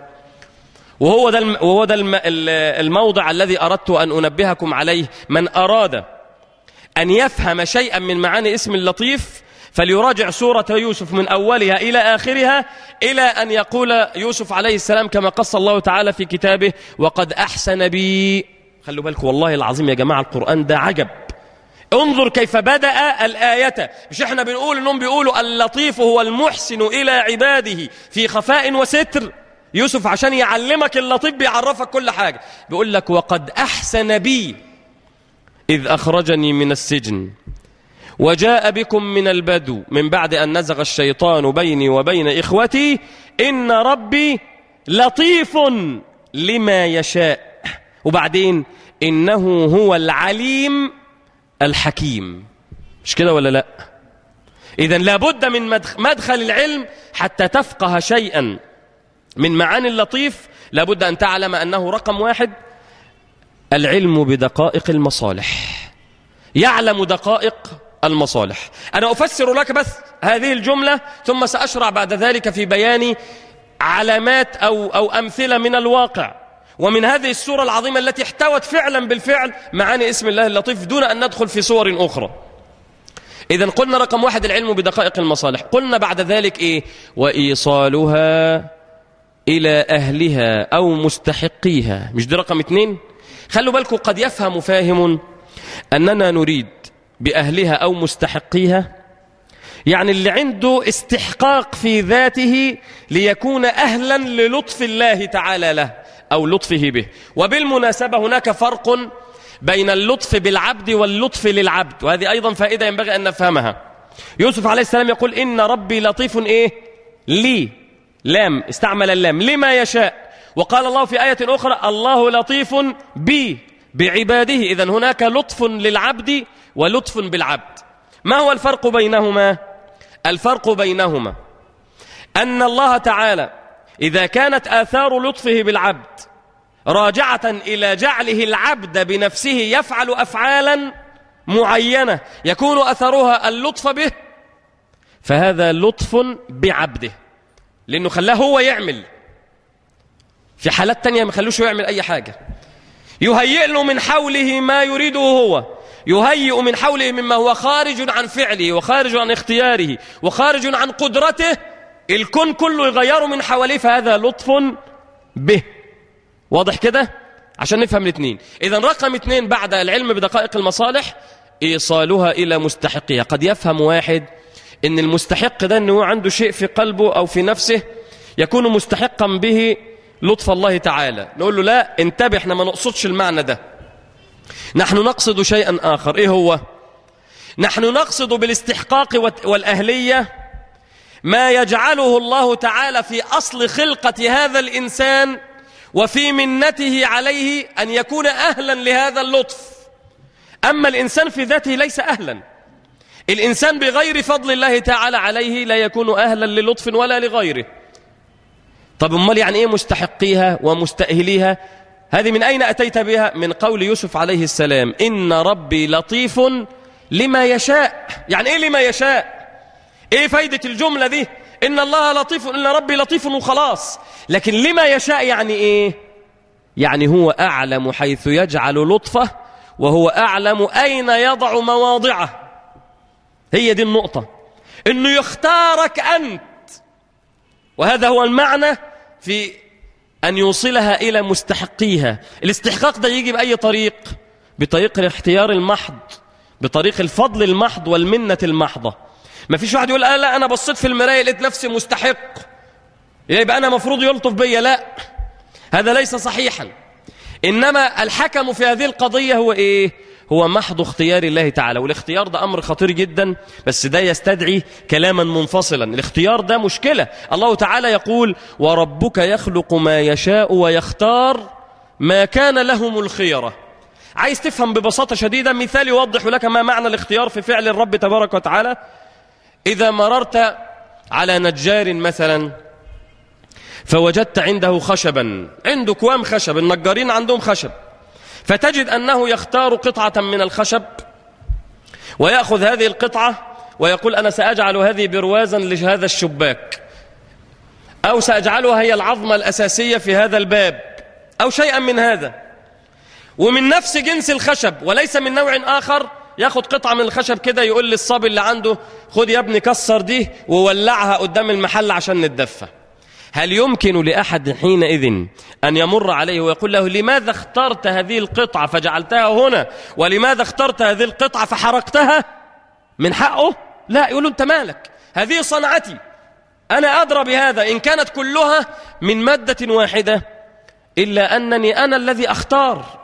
وهو ده الموضع الذي أردت أن أنبهكم عليه. من أراد أن يفهم شيئا من معاني اسم اللطيف فليراجع سورة يوسف من أولها إلى آخرها، إلى أن يقول يوسف عليه السلام كما قص الله تعالى في كتابه: وقد أحسن بي. خلوا بالكم والله العظيم يا جماعة، القرآن ده عجب. انظر كيف بدأ الآية. مش احنا بنقول انهم بيقولوا اللطيف هو المحسن إلى عباده في خفاء وستر؟ يوسف عشان يعلمك اللطيف بيعرفك كل حاجة. بيقول لك وقد أحسن بي إذ أخرجني من السجن وجاء بكم من البدو من بعد أن نزغ الشيطان بيني وبين إخوتي إن ربي لطيف لما يشاء. وبعدين إنه هو العليم الحكيم. مش كده ولا لا؟ إذن لابد من مدخل العلم حتى تفقه شيئا من معاني اللطيف. لابد أن تعلم أنه رقم 1 العلم بدقائق المصالح. يعلم دقائق المصالح. أنا أفسر لك بس هذه الجملة ثم سأشرع بعد ذلك في بيان علامات أو أمثلة من الواقع ومن هذه السورة العظيمة التي احتوت فعلا بالفعل معاني اسم الله اللطيف دون أن ندخل في صور أخرى. إذن قلنا رقم 1 العلم بدقائق المصالح. قلنا بعد ذلك إيه؟ وإيصالها إلى أهلها أو مستحقيها. مش دي رقم 2؟ خلوا بالكم قد يفهم فاهم أننا نريد بأهلها أو مستحقيها يعني اللي عنده استحقاق في ذاته ليكون أهلا للطف الله تعالى له أو لطفه به. وبالمناسبة هناك فرق بين اللطف بالعبد واللطف للعبد، وهذه أيضا فائدة ينبغي أن نفهمها. يوسف عليه السلام يقول إن ربي لطيف إيه؟ لي، لام، استعمل اللام، لما يشاء. وقال الله في آية أخرى الله لطيف بي بعباده. إذن هناك لطف للعبد ولطف بالعبد. ما هو الفرق بينهما؟ الفرق بينهما أن الله تعالى إذا كانت آثار لطفه بالعبد راجعة إلى جعله العبد بنفسه يفعل أفعالا معينة يكون أثرها اللطف به، فهذا لطف بعبده، لأنه خلاه هو يعمل. في حالات تانية ما خلوش يعمل أي حاجة، يهيئ له من حوله ما يريده هو، يهيئ من حوله مما هو خارج عن فعله وخارج عن اختياره وخارج عن قدرته، الكون كله يغيره من حواليه، فهذا لطف به. واضح كده؟ عشان نفهم الاثنين. إذن رقم 2 بعد العلم بدقائق المصالح إيصالها إلى مستحقها. قد يفهم واحد إن المستحق ده أنه عنده شيء في قلبه أو في نفسه يكون مستحقا به لطف الله تعالى، نقول له لا انتبه، احنا ما نقصدش المعنى ده، نحن نقصد شيئا آخر. إيه هو؟ نحن نقصد بالاستحقاق والأهلية ما يجعله الله تعالى في أصل خلقة هذا الإنسان وفي منته عليه أن يكون أهلا لهذا اللطف. أما الإنسان في ذاته ليس أهلا، الإنسان بغير فضل الله تعالى عليه لا يكون أهلا للطف ولا لغيره. طب امال يعني إيه مستحقيها ومستأهليها؟ هذه من أين أتيت بها؟ من قول يوسف عليه السلام إن ربي لطيف لما يشاء. يعني إيه لما يشاء؟ إيه فايدة الجملة دي؟ إن الله لطيف، إن ربي لطيف وخلاص. لكن لما يشاء يعني إيه؟ يعني هو أعلم حيث يجعل لطفه، وهو أعلم أين يضع مواضعه. هي دي النقطة، إنه يختارك أنت، وهذا هو المعنى في أن يوصلها إلى مستحقيها. الاستحقاق ده يجي بأي طريق؟ بطريق الاختيار المحض، بطريق الفضل المحض والمنة المحضة. ما فيش واحد يقول لا أنا بصيت في المراية لقيت نفسي مستحق يبقى أنا مفروض يلطف بيا. لا، هذا ليس صحيحا. إنما الحكم في هذه القضية هو إيه؟ هو محض اختيار الله تعالى. والاختيار ده أمر خطير جدا، بس ده يستدعي كلاما منفصلا. الاختيار ده مشكلة. الله تعالى يقول وربك يخلق ما يشاء ويختار ما كان لهم الخيرة. عايز تفهم ببساطة شديدة مثال يوضح لك ما معنى الاختيار في فعل الرب تبارك وتعالى. إذا مررت على نجار مثلا فوجدت عنده خشبا، عنده كوام خشب، النجارين عندهم خشب، فتجد أنه يختار قطعة من الخشب ويأخذ هذه القطعة ويقول أنا سأجعل هذه بروازا لهذا الشباك، أو سأجعلها هي العظمة الأساسية في هذا الباب، أو شيئا من هذا. ومن نفس جنس الخشب وليس من نوع آخر ياخد قطعة من الخشب كده يقول للصبي اللي عنده خد يا ابني كسر دي وولعها قدام المحل عشان نتدفى. هل يمكن لأحد حينئذ أن يمر عليه ويقول له لماذا اخترت هذه القطعة فجعلتها هنا، ولماذا اخترت هذه القطعة فحرقتها؟ من حقه؟ لا، يقول له أنت مالك، هذه صنعتي، أنا أدرى بهذا، إن كانت كلها من مادة واحدة إلا أنني أنا الذي أختار،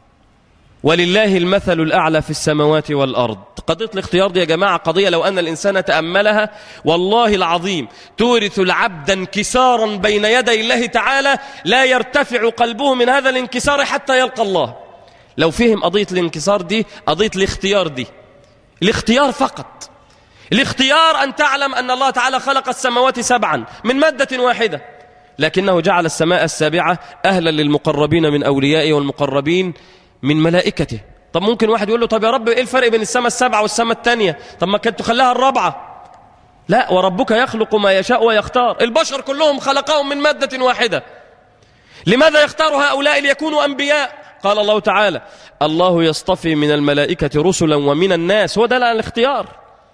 ولله المثل الأعلى في السماوات والأرض. قضية الاختيار دي يا جماعة قضية لو أن الإنسان تأملها والله العظيم تورث العبد انكسارا بين يدي الله تعالى لا يرتفع قلبه من هذا الانكسار حتى يلقى الله. لو فهم قضية الانكسار دي، قضية الاختيار دي، الاختيار فقط. الاختيار أن تعلم أن الله تعالى خلق السماوات 7 من مادة واحدة، لكنه جعل السماء السابعة أهلا للمقربين من أوليائه والمقربين من ملائكته. طب ممكن واحد يقول له طب يا رب ايه الفرق بين السماء 7 والسماء الثانية؟ طب ما كنت تخليها 4. لا، وربك يخلق ما يشاء ويختار. البشر كلهم خلقهم من مادة واحدة، لماذا يختار هؤلاء ليكونوا أنبياء؟ قال الله تعالى الله يصطفي من الملائكة رسلا ومن الناس. هو ده الاختيار.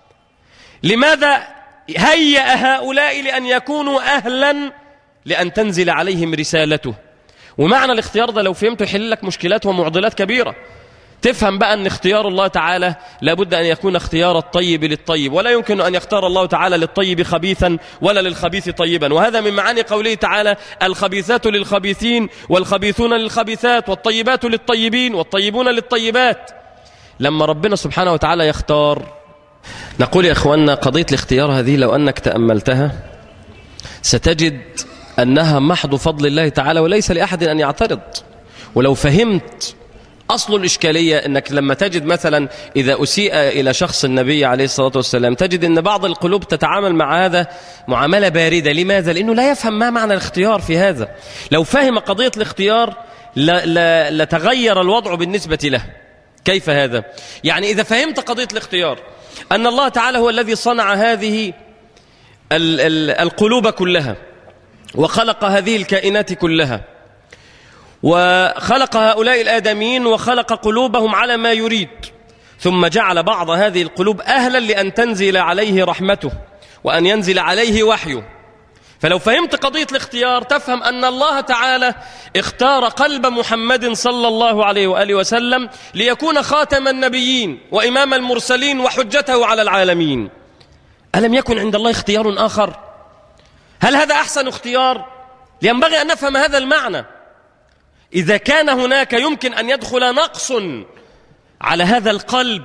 لماذا هيأ هؤلاء؟ لأن يكونوا أهلا لأن تنزل عليهم رسالته. ومعنى الاختيار ده لو فهمته يحل لك مشكلات ومعضلات كبيرة. تفهم بقى أن اختيار الله تعالى لابد أن يكون اختيار الطيب للطيب، ولا يمكن أن يختار الله تعالى للطيب خبيثا ولا للخبيث طيبا. وهذا من معاني قوله تعالى: الخبيثات للخبيثين والخبيثون للخبيثات والطيبات للطيبين والطيبون للطيبات. لما ربنا سبحانه وتعالى يختار، نقول يا إخواننا قضية الاختيار هذه لو أنك تأملتها ستجد أنها محض فضل الله تعالى وليس لأحد أن يعترض. ولو فهمت أصل الإشكالية أنك لما تجد مثلا إذا أسيء إلى شخص النبي عليه الصلاة والسلام تجد أن بعض القلوب تتعامل مع هذا معاملة باردة. لماذا؟ لأنه لا يفهم ما معنى الاختيار في هذا. لو فهم قضية الاختيار لتغير الوضع بالنسبة له. كيف هذا؟ يعني إذا فهمت قضية الاختيار أن الله تعالى هو الذي صنع هذه القلوب كلها وخلق هذه الكائنات كلها وخلق هؤلاء الآدمين وخلق قلوبهم على ما يريد، ثم جعل بعض هذه القلوب أهلا لأن تنزل عليه رحمته وأن ينزل عليه وحيه. فلو فهمت قضية الاختيار تفهم أن الله تعالى اختار قلب محمد صلى الله عليه وآله وسلم ليكون خاتم النبيين وإمام المرسلين وحجته على العالمين. ألم يكن عند الله اختيار آخر؟ هل هذا أحسن اختيار؟ ينبغي أن نفهم هذا المعنى. إذا كان هناك يمكن أن يدخل نقص على هذا القلب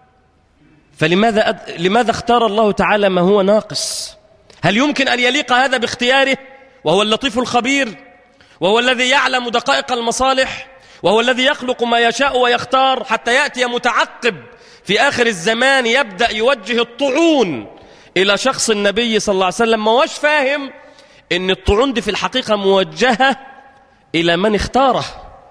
فلماذا اختار الله تعالى ما هو ناقص؟ هل يمكن أن يليق هذا باختياره؟ وهو اللطيف الخبير، وهو الذي يعلم دقائق المصالح، وهو الذي يخلق ما يشاء ويختار حتى يأتي متعقب في آخر الزمان يبدأ يوجه الطعون إلى شخص النبي صلى الله عليه وسلم. ما هوش فاهم إن الطعون دي في الحقيقة موجهة إلى من اختاره.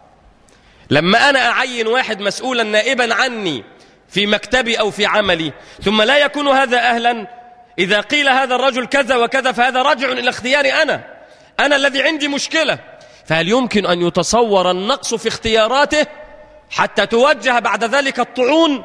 لما أنا أعين واحد مسؤولا نائبا عني في مكتبي أو في عملي ثم لا يكون هذا أهلا، إذا قيل هذا الرجل كذا وكذا فهذا راجع إلى اختياري أنا الذي عندي مشكلة. فهل يمكن أن يتصور النقص في اختياراته حتى توجه بعد ذلك الطعون؟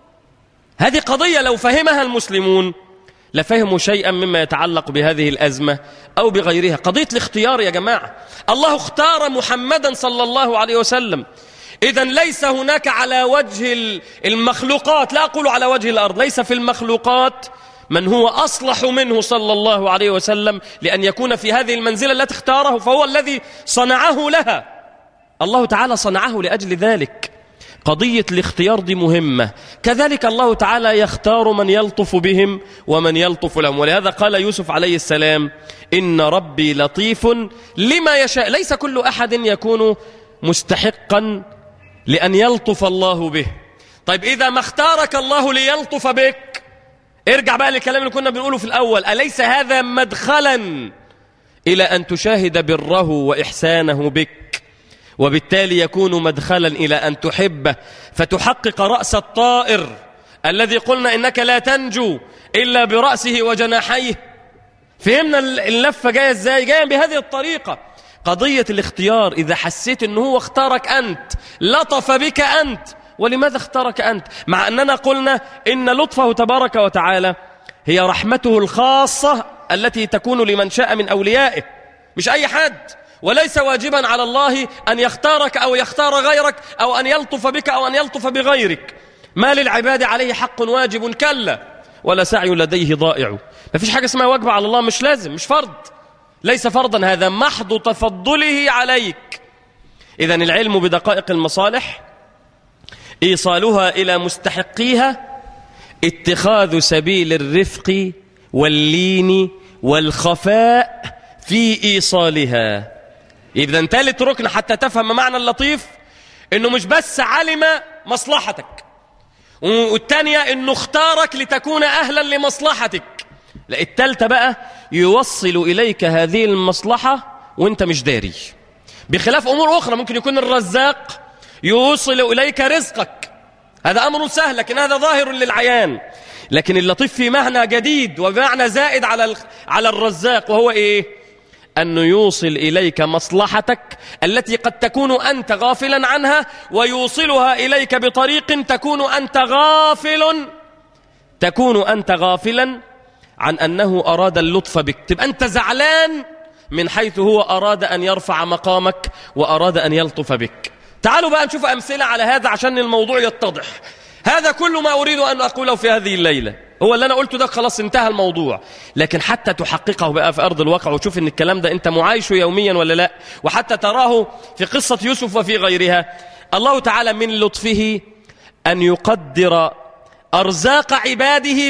هذه قضية لو فهمها المسلمون لفهموا شيئا مما يتعلق بهذه الأزمة أو بغيرها. قضية الاختيار يا جماعة، الله اختار محمدا صلى الله عليه وسلم. إذن ليس هناك على وجه المخلوقات، لا أقول على وجه الأرض، ليس في المخلوقات من هو أصلح منه صلى الله عليه وسلم لأن يكون في هذه المنزلة التي اختاره، فهو الذي صنعه لها. الله تعالى صنعه لأجل ذلك. قضية الاختيار دي مهمة. كذلك الله تعالى يختار من يلطف بهم ومن يلطف لهم، ولهذا قال يوسف عليه السلام: إن ربي لطيف لما يشاء. ليس كل أحد يكون مستحقا لأن يلطف الله به. طيب إذا ما اختارك الله ليلطف بك، ارجع بقى للكلام اللي كنا بنقوله في الأول، أليس هذا مدخلا إلى أن تشاهد بره وإحسانه بك، وبالتالي يكون مدخلا إلى أن تحبه فتحقق رأس الطائر الذي قلنا إنك لا تنجو إلا برأسه وجناحيه؟ فهمنا اللفة جاية إزاي؟ جاية بهذه الطريقة. قضية الاختيار إذا حسيت أنه هو اختارك أنت، لطف بك أنت، ولماذا اختارك أنت؟ مع أننا قلنا إن لطفه تبارك وتعالى هي رحمته الخاصة التي تكون لمن شاء من أوليائه، مش أي حد. وليس واجبا على الله أن يختارك أو يختار غيرك أو أن يلطف بك أو أن يلطف بغيرك. ما للعباد عليه حق واجب كلا ولا سعي لديه ضائع. ما فيش حاجة اسمها واجب على الله، مش لازم، مش فرض، ليس فرضا، هذا محض تفضله عليك. إذن العلم بدقائق المصالح، إيصالها إلى مستحقيها، اتخاذ سبيل الرفق واللين والخفاء في إيصالها. إذن ثالث ركن حتى تفهم معنى اللطيف إنه مش بس علم مصلحتك، والثانية إنه اختارك لتكون أهلا لمصلحتك، لا الثالثة بقى يوصل إليك هذه المصلحة وانت مش داري، بخلاف أمور أخرى. ممكن يكون الرزاق يوصل إليك رزقك، هذا أمر سهل، لكن هذا ظاهر للعيان. لكن اللطيف في معنى جديد ومعنى زائد على الرزاق، وهو إيه؟ أنه يوصل إليك مصلحتك التي قد تكون أنت غافلا عنها، ويوصلها إليك بطريق تكون أنت غافلا عن أنه أراد اللطف بك. تبقى أنت زعلان من حيث هو أراد أن يرفع مقامك وأراد أن يلطف بك. تعالوا بقى نشوف أمثلة على هذا عشان الموضوع يتضح. هذا كل ما أريد أن أقوله في هذه الليلة. هو اللي أنا قلته ده خلاص انتهى الموضوع، لكن حتى تحققه بقى في أرض الواقع وتشوف إن الكلام ده أنت معايشه يوميا ولا لا، وحتى تراه في قصة يوسف وفي غيرها. الله تعالى من لطفه أن يقدر أرزاق عباده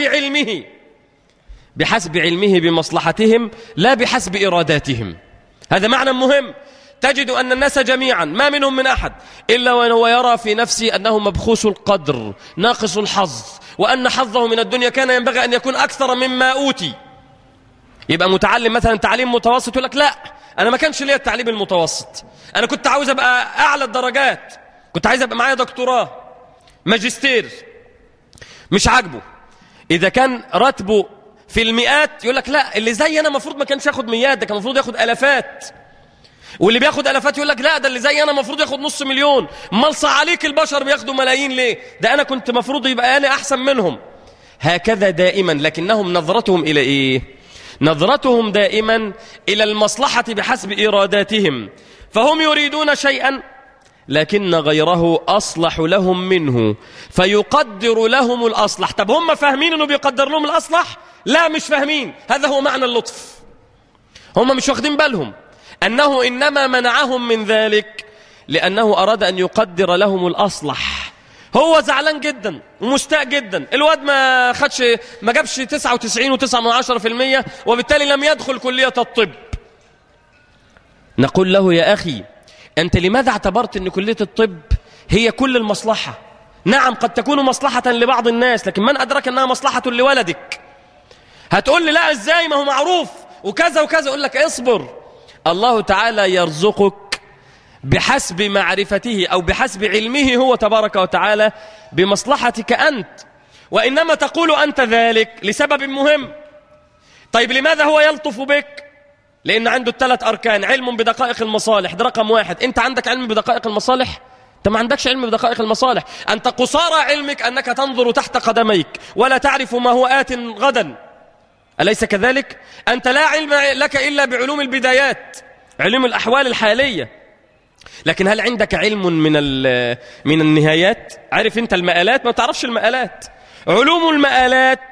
بحسب علمه بمصلحتهم لا بحسب إراداتهم. هذا معنى مهم. تجد أن الناس جميعا ما منهم من أحد إلا وهو يرى في نفسه أنه مبخوس القدر ناقص الحظ، وأن حظه من الدنيا كان ينبغي أن يكون أكثر مما أوتي. يبقى متعلم مثلا تعليم متوسط يقول لك لا، أنا ما كانش ليا التعليم المتوسط، أنا كنت عاوز أبقى أعلى الدرجات، كنت عايز أبقى معايا دكتوراه ماجستير. مش عاجبه إذا كان راتبه في المئات، يقول لك لا، اللي زي أنا مفروض ما كانش ياخد مئات، ده كان مفروض ياخد ألفات. واللي بياخد ألفات يقول لك لا، ده اللي زي أنا مفروض ياخد نص مليون. ملصى عليك البشر بياخدوا ملايين ليه؟ ده أنا كنت مفروض يبقى أنا أحسن منهم. هكذا دائما، لكنهم نظرتهم إلى إيه؟ نظرتهم دائما إلى المصلحة بحسب إراداتهم، فهم يريدون شيئا لكن غيره أصلح لهم منه فيقدر لهم الأصلح. طب هم فاهمين أنه بيقدر لهم الأصلح؟ لا، مش فاهمين. هذا هو معنى اللطف. هم مش واخدين بالهم أنه إنما منعهم من ذلك لأنه أراد أن يقدر لهم الأصلح. هو زعلان جدا ومستاء جدا، الواد ما جابش 99.9% وبالتالي لم يدخل كلية الطب. نقول له يا أخي، أنت لماذا اعتبرت أن كلية الطب هي كل المصلحة؟ نعم قد تكون مصلحة لبعض الناس، لكن من أدرك أنها مصلحة لولدك؟ هتقول لي لا إزاي، ما هو معروف وكذا وكذا. أقول لك اصبر، الله تعالى يرزقك بحسب معرفته أو بحسب علمه هو تبارك وتعالى بمصلحتك أنت، وإنما تقول أنت ذلك لسبب مهم. طيب لماذا هو يلطف بك؟ لأن عنده الثلاث أركان. علم بدقائق المصالح، ده رقم واحد. أنت عندك علم بدقائق المصالح؟ أنت ما عندكش علم بدقائق المصالح. أنت قصارى علمك أنك تنظر تحت قدميك ولا تعرف ما هو آت غدا، أليس كذلك؟ أنت لا علم لك إلا بعلوم البدايات، علوم الأحوال الحالية. لكن هل عندك علم من النهايات؟ عارف أنت المآلات؟ ما تعرفش المآلات. علوم المآلات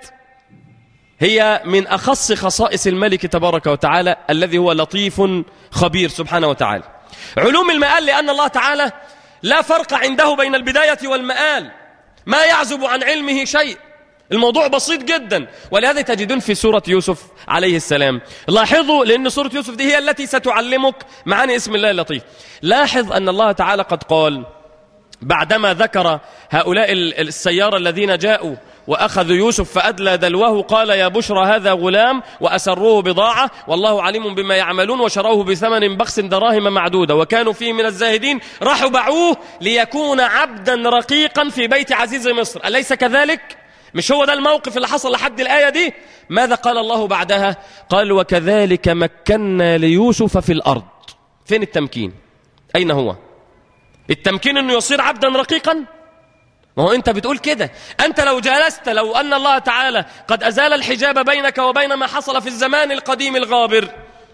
هي من أخص خصائص الملك تبارك وتعالى الذي هو لطيف خبير سبحانه وتعالى. علوم المآل، لأن الله تعالى لا فرق عنده بين البداية والمآل، ما يعزب عن علمه شيء، الموضوع بسيط جدا. ولهذا تجدون في سورة يوسف عليه السلام، لاحظوا لأن سورة يوسف دي هي التي ستعلمك معاني اسم الله اللطيف. لاحظ أن الله تعالى قد قال بعدما ذكر هؤلاء السيارة الذين جاءوا وأخذوا يوسف فأدلى دلوه، قال يا بشرى هذا غلام وأسروه بضاعة والله عليم بما يعملون وشروه بثمن بخس دراهم معدودة وكانوا فيه من الزاهدين، راحوا باعوه ليكون عبدا رقيقا في بيت عزيز مصر. أليس كذلك؟ مش هو ده الموقف اللي حصل لحد الآية دي؟ ماذا قال الله بعدها؟ قال وكذلك مكنا ليوسف في الأرض. فين التمكين؟ أين هو التمكين؟ أنه يصير عبدا رقيقا؟ ما هو أنت بتقول كده. أنت لو جلست، لو أن الله تعالى قد أزال الحجاب بينك وبين ما حصل في الزمان القديم الغابر،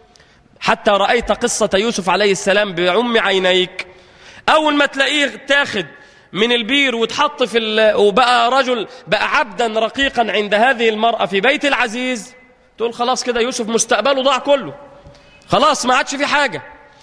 حتى رأيت قصة يوسف عليه السلام بعم عينيك، أول ما تلاقيه تاخد من البير وتحط وبقى رجل، بقى عبدا رقيقا عند هذه المرأة في بيت العزيز، تقول خلاص كده يوسف مستقبله ضاع كله، خلاص ما عادش في حاجة.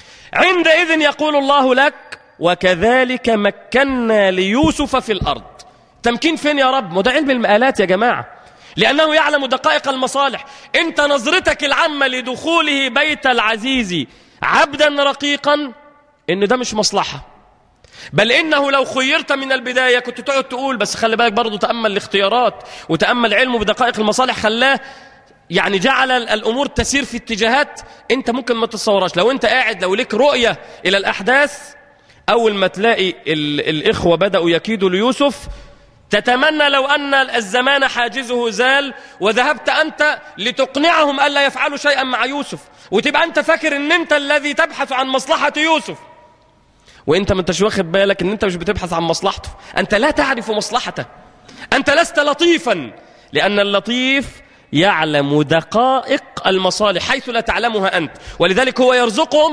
عندئذ يقول الله لك وكذلك مكنا ليوسف في الأرض. تمكين فين يا رب؟ ما ده علم المآلات يا جماعة، لأنه يعلم دقائق المصالح. أنت نظرتك العامة لدخوله بيت العزيز عبدا رقيقا إن ده مش مصلحة، بل إنه لو خيرت من البداية كنت تقعد تقول بس خلي بالك برضو، تأمل الاختيارات وتأمل علمه بدقائق المصالح، خلاه يعني جعل الأمور تسير في اتجاهات أنت ممكن ما تتصورهاش. لو أنت قاعد، لو لك رؤية إلى الأحداث، أول ما تلاقي الإخوة بدأوا يكيدوا ليوسف تتمنى لو أن الزمان حاجزه زال وذهبت أنت لتقنعهم ألا يفعلوا شيئا مع يوسف، وتبقى أنت فاكر أن أنت الذي تبحث عن مصلحة يوسف، وأنت ما انتش واخد بالك أن أنت مش بتبحث عن مصلحته. أنت لا تعرف مصلحته، أنت لست لطيفا، لأن اللطيف يعلم دقائق المصالح حيث لا تعلمها أنت. ولذلك هو يرزقهم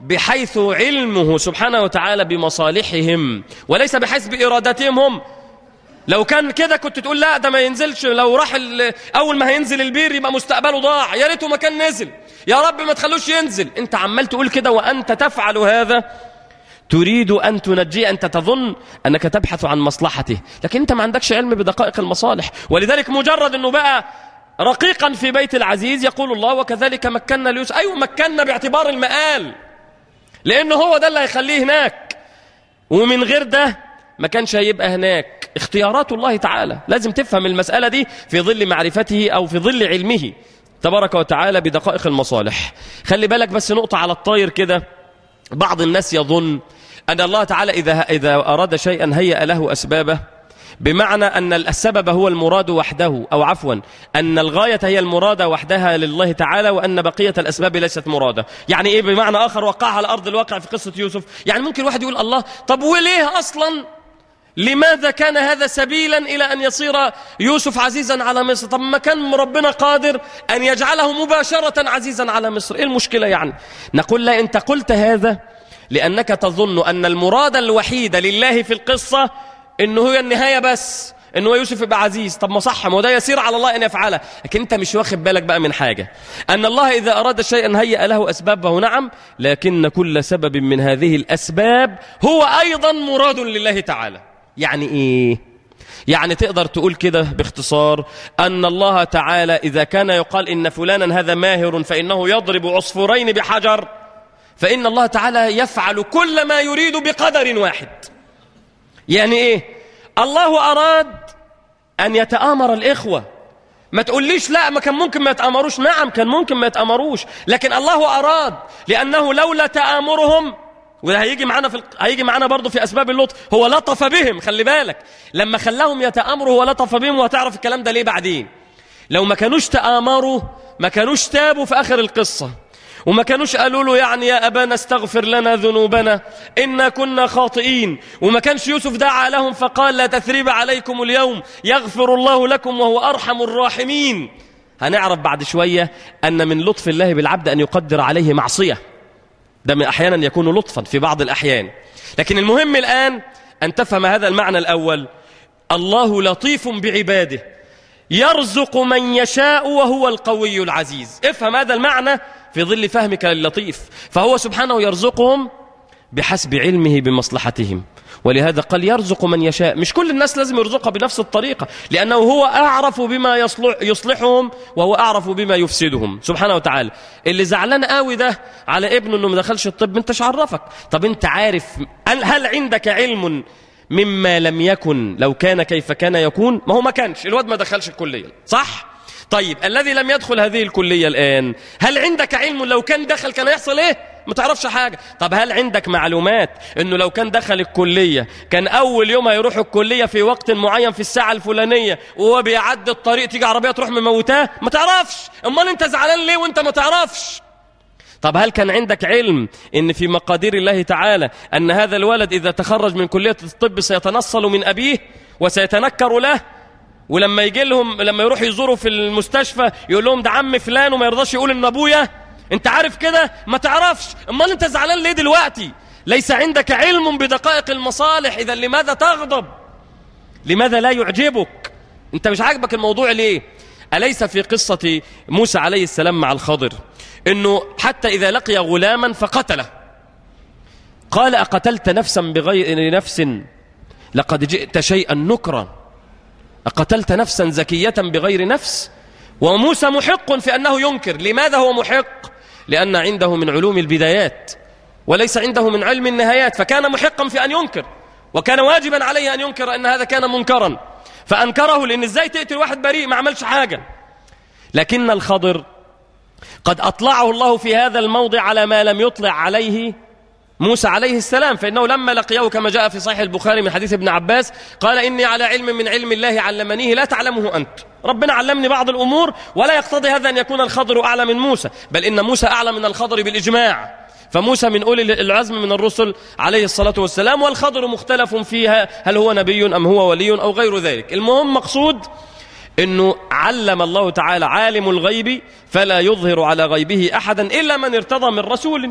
بحيث علمه سبحانه وتعالى بمصالحهم وليس بحيث بإرادتهم هم. لو كان كده كنت تقول لا ده ما ينزلش، لو راح أول ما هينزل البير يبقى مستقبله ضاع، يا ريته ما كان نزل، يا رب ما تخلوش ينزل. انت عمال تقول كده وأنت تفعل هذا، تريد أن تنجيه، أنت تظن أنك تبحث عن مصلحته، لكن أنت ما عندكش علم بدقائق المصالح. ولذلك مجرد أنه بقى رقيقا في بيت العزيز يقول الله وكذلك مكنا ليوسف، أيوة مكنا باعتبار المآل، لأنه هو ده اللي هيخليه هناك، ومن غير ده ما كانش هيبقى هناك. اختيارات الله تعالى لازم تفهم المسألة دي في ظل معرفته أو في ظل علمه تبارك وتعالى بدقائق المصالح. خلي بالك بس نقطة على الطاير كده، بعض الناس يظن أن الله تعالى إذا أراد شيئا هيأ له أسبابه، بمعنى أن السبب هو المراد وحده، أو عفوا أن الغاية هي المرادة وحدها لله تعالى، وأن بقية الأسباب ليست مرادة. يعني إيه؟ بمعنى آخر وقعها على أرض الواقع في قصة يوسف. يعني ممكن واحد يقول الله طب وليه أصلا، لماذا كان هذا سبيلا إلى أن يصير يوسف عزيزا على مصر؟ طب ما كان ربنا قادر أن يجعله مباشرة عزيزا على مصر، إيه المشكلة يعني؟ نقول لا، أنت قلت هذا لأنك تظن أن المراد الوحيد لله في القصة إنه هي النهاية بس، إنه يوسف يبقى عزيز. طب ما صح، ما ده يسير على الله أن يفعله، لكن أنت مش واخد بالك بقى من حاجة، أن الله إذا أراد شيئا هيأ له أسبابه، نعم، لكن كل سبب من هذه الأسباب هو أيضا مراد لله تعالى. يعني إيه؟ يعني تقدر تقول كده باختصار أن الله تعالى إذا كان يقال إن فلانا هذا ماهر فإنه يضرب عصفورين بحجر، فإن الله تعالى يفعل كل ما يريد بقدر واحد. يعني إيه؟ الله أراد أن يتآمر الإخوة، ما تقوليش لا ما كان ممكن ما يتآمروش، نعم كان ممكن ما يتآمروش، لكن الله أراد، لأنه لولا تآمرهم، وده هيجي معانا برضه في أسباب اللطف، هو لطف بهم. خلي بالك لما خلاهم يتآمروا هو لطف بهم، وهتعرف الكلام ده ليه بعدين. لو ما كانوش تآمروا ما كانوش تابوا في آخر القصة، وما كانوش قالوا له يعني يا أبانا استغفر لنا ذنوبنا إنا كنا خاطئين، وما كانش يوسف دعا لهم فقال لا تثريب عليكم اليوم يغفر الله لكم وهو أرحم الراحمين. هنعرف بعد شوية أن من لطف الله بالعبد أن يقدر عليه معصية، ده أحيانا يكون لطفا في بعض الأحيان. لكن المهم الآن أن تفهم هذا المعنى الأول، الله لطيف بعباده يرزق من يشاء وهو القوي العزيز. افهم هذا المعنى في ظل فهمك للطيف، فهو سبحانه يرزقهم بحسب علمه بمصلحتهم، ولهذا قال يرزق من يشاء. مش كل الناس لازم يرزقها بنفس الطريقة، لأنه هو أعرف بما يصلحهم وهو أعرف بما يفسدهم سبحانه وتعالى. اللي زعلان قوي ده على ابنه أنه ما دخلش الطب، انتش عرفك؟ طب انت عارف هل عندك علم مما لم يكن لو كان كيف كان يكون؟ ما هو ما كانش، الواد ما دخلش الكلية، صح؟ طيب الذي لم يدخل هذه الكلية الآن، هل عندك علم لو كان دخل كان يحصل ايه؟ ما تعرفش حاجة. طب هل عندك معلومات انه لو كان دخل الكلية كان اول يوم هيروح الكلية في وقت معين في الساعة الفلانية وهو بيعدي الطريق تيجي عربية تروح مموتاه؟ ما تعرفش. امال انت زعلان ليه وانت ما تعرفش؟ طب هل كان عندك علم ان في مقادير الله تعالى ان هذا الولد اذا تخرج من كلية الطب سيتنصل من ابيه وسيتنكر له، ولما يجي لهم لما يروح يزوروا في المستشفى يقول لهم ده عم فلان وما يرضاش يقول ان ابويا؟ انت عارف كده؟ ما تعرفش. امال انت زعلان ليه دلوقتي؟ ليس عندك علم بدقائق المصالح، اذا لماذا تغضب؟ لماذا لا يعجبك؟ انت مش عاجبك الموضوع ليه؟ أليس في قصة موسى عليه السلام مع الخضر انه حتى اذا لقي غلاما فقتله قال أقتلت نفسا بغير نفس لقد جئت شيئا نكرا، أقتلت نفسا زكية بغير نفس؟ وموسى محق في أنه ينكر. لماذا هو محق؟ لأن عنده من علوم البدايات وليس عنده من علم النهايات، فكان محقا في أن ينكر، وكان واجبا عليه أن ينكر أن هذا كان منكرا، فأنكره، لأن إزاي تقتل واحد بريء ما عملش حاجة. لكن الخضر قد أطلعه الله في هذا الموضع على ما لم يطلع عليه موسى عليه السلام، فإنه لما لقيه كما جاء في صحيح البخاري من حديث ابن عباس قال إني على علم من علم الله علمنيه لا تعلمه أنت. ربنا علمني بعض الأمور، ولا يقتضي هذا أن يكون الخضر أعلى من موسى، بل إن موسى أعلى من الخضر بالإجماع، فموسى من أولي العزم من الرسل عليه الصلاة والسلام، والخضر مختلف فيها هل هو نبي أم هو ولي أو غير ذلك. المهم مقصود أنه علم الله تعالى عالم الغيب فلا يظهر على غيبه أحدا إلا من ارتضى من رسول.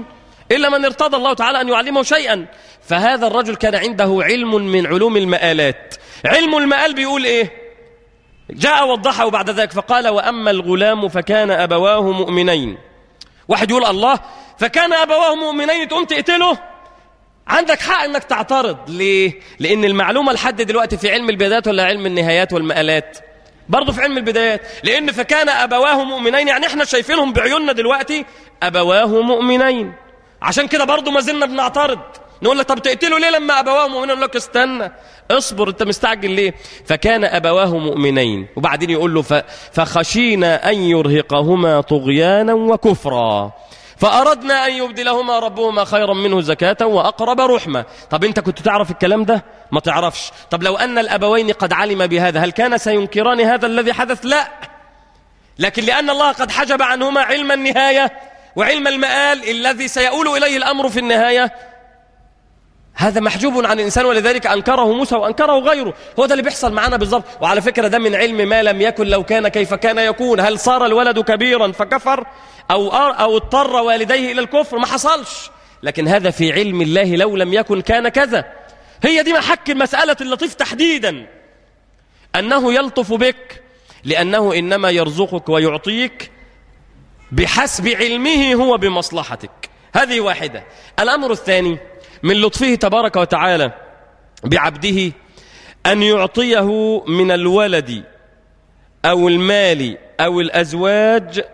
إلا من ارتضى الله تعالى أن يعلمه شيئا. فهذا الرجل كان عنده علم من علوم المآلات. علم المآل بيقول إيه؟ جاء وضحه بعد ذلك فقال: وأما الغلام فكان أبواه مؤمنين. واحد يقول: الله، فكان أبواه مؤمنين تقوم تقتله؟ عندك حق انك تعترض. ليه؟ لان المعلومة لحد دلوقتي في علم البدايات ولا علم النهايات والمآلات؟ برضه في علم البدايات. لان فكان أبواه مؤمنين يعني احنا شايفينهم بعيوننا دلوقتي أبواه مؤمنين. عشان كده برضه ما زلنا بنعترض، نقول لك طب تقتلوا ليه لما أبواه مؤمنين؟ نقول لك استنى اصبر، انت مستعجل ليه؟ فكان أبواه مؤمنين. وبعدين يقول له فخشينا أن يرهقهما طغيانا وكفرا فأردنا أن يبدلهما ربهما خيرا منه زكاة وأقرب رحمة. طب أنت كنت تعرف الكلام ده؟ ما تعرفش. طب لو أن الأبوين قد علم بهذا هل كان سينكران هذا الذي حدث؟ لا، لكن لأن الله قد حجب عنهما علم النهاية وعلم المآل الذي سيؤول إليه الأمر في النهاية، هذا محجوب عن الإنسان، ولذلك أنكره موسى وأنكره غيره. هو ده اللي بيحصل معنا بالضبط. وعلى فكرة ده من علم ما لم يكن لو كان كيف كان يكون. هل صار الولد كبيرا فكفر أو اضطر والديه إلى الكفر؟ ما حصلش. لكن هذا في علم الله، لو لم يكن كان كذا. هي دي محك المسألة اللطيف تحديدا، أنه يلطف بك لأنه إنما يرزقك ويعطيك بحسب علمه هو بمصلحتك. هذه واحدة. الأمر الثاني من لطفه تبارك وتعالى بعبده أن يعطيه من الولد أو المال أو الأزواج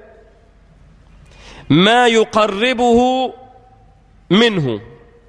ما يقربه منه،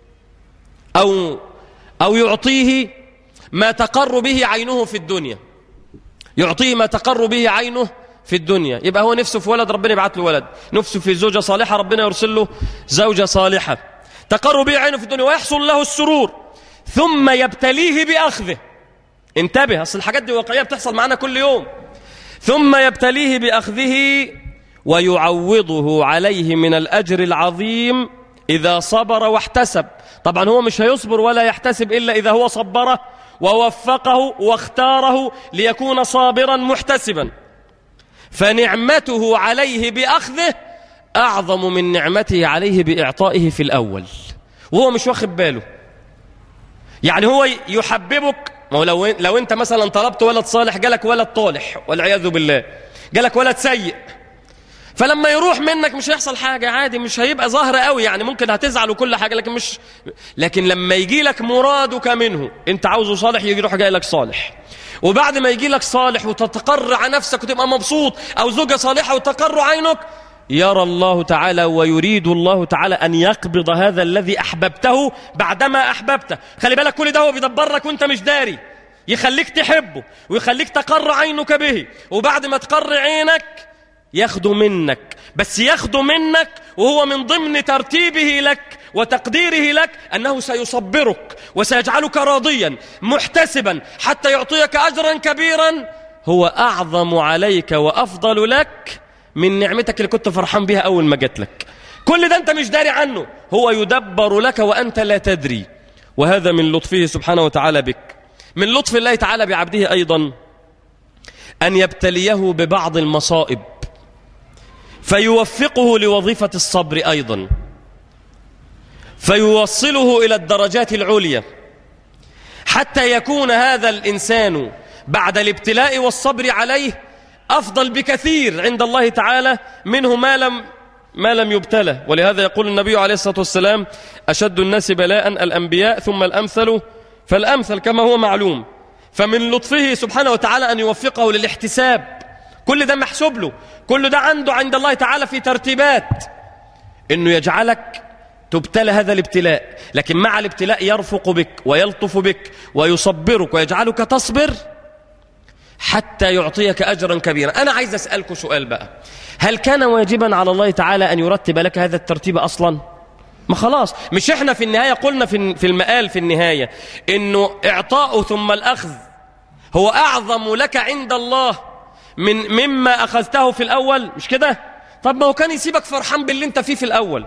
أو يعطيه ما تقر به عينه في الدنيا. يعطيه ما تقر به عينه في الدنيا. يبقى هو نفسه في ولد، ربنا يبعث له ولد. نفسه في زوجة صالحة، ربنا يرسل له زوجة صالحة تقر به عينه في الدنيا ويحصل له السرور، ثم يبتليه بأخذه. انتبه، أصل الحاجات دي واقعية بتحصل معنا كل يوم. ثم يبتليه بأخذه ويعوضه عليه من الأجر العظيم إذا صبر واحتسب. طبعا هو مش هيصبر ولا يحتسب إلا إذا هو صبره ووفقه واختاره ليكون صابرا محتسبا. فنعمته عليه بأخذه أعظم من نعمته عليه بإعطائه في الأول، وهو مش واخد باله. يعني هو يحببك. لو أنت مثلا طلبت ولد صالح جالك ولد طالح والعياذ بالله، جالك ولد سيء، فلما يروح منك مش هيحصل حاجة، عادي، مش هيبقى ظاهر قوي، يعني ممكن هتزعل وكل حاجة، لكن لما يجي لك مرادك منه، انت عاوزه صالح، يروح جاي لك صالح. وبعد ما يجي لك صالح وتتقرع نفسك وتبقى مبسوط، أو زوجة صالحة وتقر عينك، يرى الله تعالى ويريد الله تعالى أن يقبض هذا الذي أحببته بعدما أحببته. خلي بالك كل ده هو بيدبر لك وانت مش داري، يخليك تحبه ويخليك تقر عينك به، وبعد ما تقر عينك ياخده منك. بس ياخده منك وهو من ضمن ترتيبه لك وتقديره لك أنه سيصبرك وسيجعلك راضيا محتسبا حتى يعطيك أجرا كبيرا هو أعظم عليك وأفضل لك من نعمتك اللي كنت فرحان بها أول ما جت لك. كل ده أنت مش داري عنه، هو يدبر لك وأنت لا تدري. وهذا من لطفه سبحانه وتعالى بك. من لطف الله تعالى بعبده أيضا أن يبتليه ببعض المصائب فيوفقه لوظيفة الصبر أيضا، فيوصله إلى الدرجات العليا، حتى يكون هذا الإنسان بعد الابتلاء والصبر عليه أفضل بكثير عند الله تعالى منه ما لم يبتلى. ولهذا يقول النبي عليه الصلاة والسلام: أشد الناس بلاء الأنبياء ثم الأمثل فالأمثل، كما هو معلوم. فمن لطفه سبحانه وتعالى أن يوفقه للاحتساب. كل ده محسوب له، كل ده عنده عند الله تعالى في ترتيبات، إنه يجعلك تبتلى هذا الابتلاء، لكن مع الابتلاء يرفق بك ويلطف بك ويصبرك ويجعلك تصبر حتى يعطيك أجرا كبيرا. أنا عايز أسألك سؤال بقى، هل كان واجبا على الله تعالى أن يرتب لك هذا الترتيب أصلا؟ ما خلاص، مش إحنا في النهاية قلنا في المآل في النهاية إنه إعطاء ثم الأخذ هو أعظم لك عند الله مما أخذته في الأول، مش كده؟ طب ما هو كان يسيبك فرحان باللي انت فيه في الأول.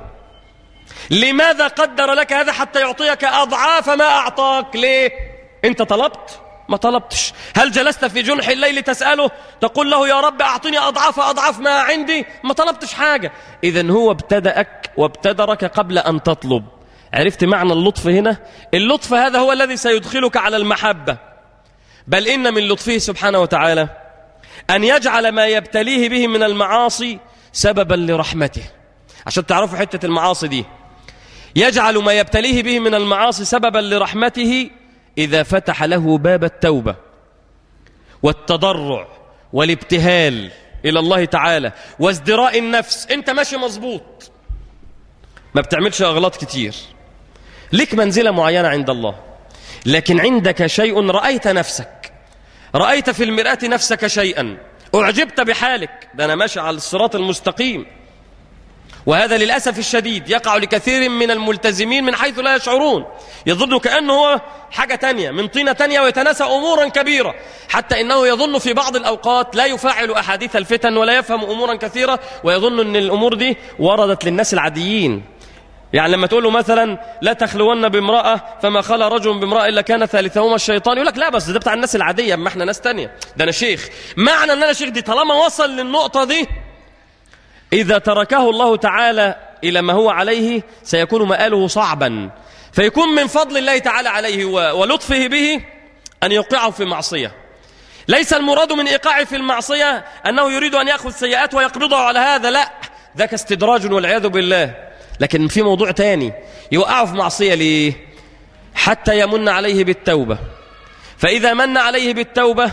لماذا قدر لك هذا حتى يعطيك أضعاف ما أعطاك؟ ليه؟ انت طلبت؟ ما طلبتش. هل جلست في جنح الليل تسأله تقول له يا رب أعطني أضعاف ما عندي؟ ما طلبتش حاجة. إذن هو ابتدأك وابتدرك قبل أن تطلب. عرفت معنى اللطف هنا؟ اللطف هذا هو الذي سيدخلك على المحبة. بل إن من لطفه سبحانه وتعالى أن يجعل ما يبتليه به من المعاصي سببا لرحمته. عشان تعرفوا حتة المعاصي دي، يجعل ما يبتليه به من المعاصي سببا لرحمته إذا فتح له باب التوبة والتضرع والابتهال إلى الله تعالى وازدراء النفس. أنت ماشي مظبوط، ما بتعملش أغلاط كتير، لك منزلة معينة عند الله، لكن عندك شيء رأيت نفسك، رأيت في المرآة نفسك شيئا، أعجبت بحالك، ده أنا ماشي على الصراط المستقيم. وهذا للأسف الشديد يقع لكثير من الملتزمين من حيث لا يشعرون، يظن كأنه هو حاجة تانية من طينة تانية ويتناسى أمورا كبيرة، حتى إنه يظن في بعض الأوقات لا يفاعل أحاديث الفتن ولا يفهم أمورا كثيرة، ويظن أن الأمور دي وردت للناس العاديين. يعني لما تقول له مثلا لا تخلون بامرأة فما خلى رجل بامرأة إلا كان ثالثهما الشيطان، يقول لك لا بس ده بتاع الناس العادية، ما احنا ناس تانية، ده أنا شيخ. معنى أن أنا شيخ دي طالما وصل للنقطة دي، إذا تركه الله تعالى إلى ما هو عليه سيكون مآله صعبا، فيكون من فضل الله تعالى عليه ولطفه به أن يوقعه في معصية. ليس المراد من إيقاعه في المعصية أنه يريد أن يأخذ سيئات ويقبضه على هذا، لا، ذاك استدراج والعياذ بالله. لكن في موضوع تاني، يوقعه في معصية ليه؟ حتى يمن عليه بالتوبة. فإذا من عليه بالتوبة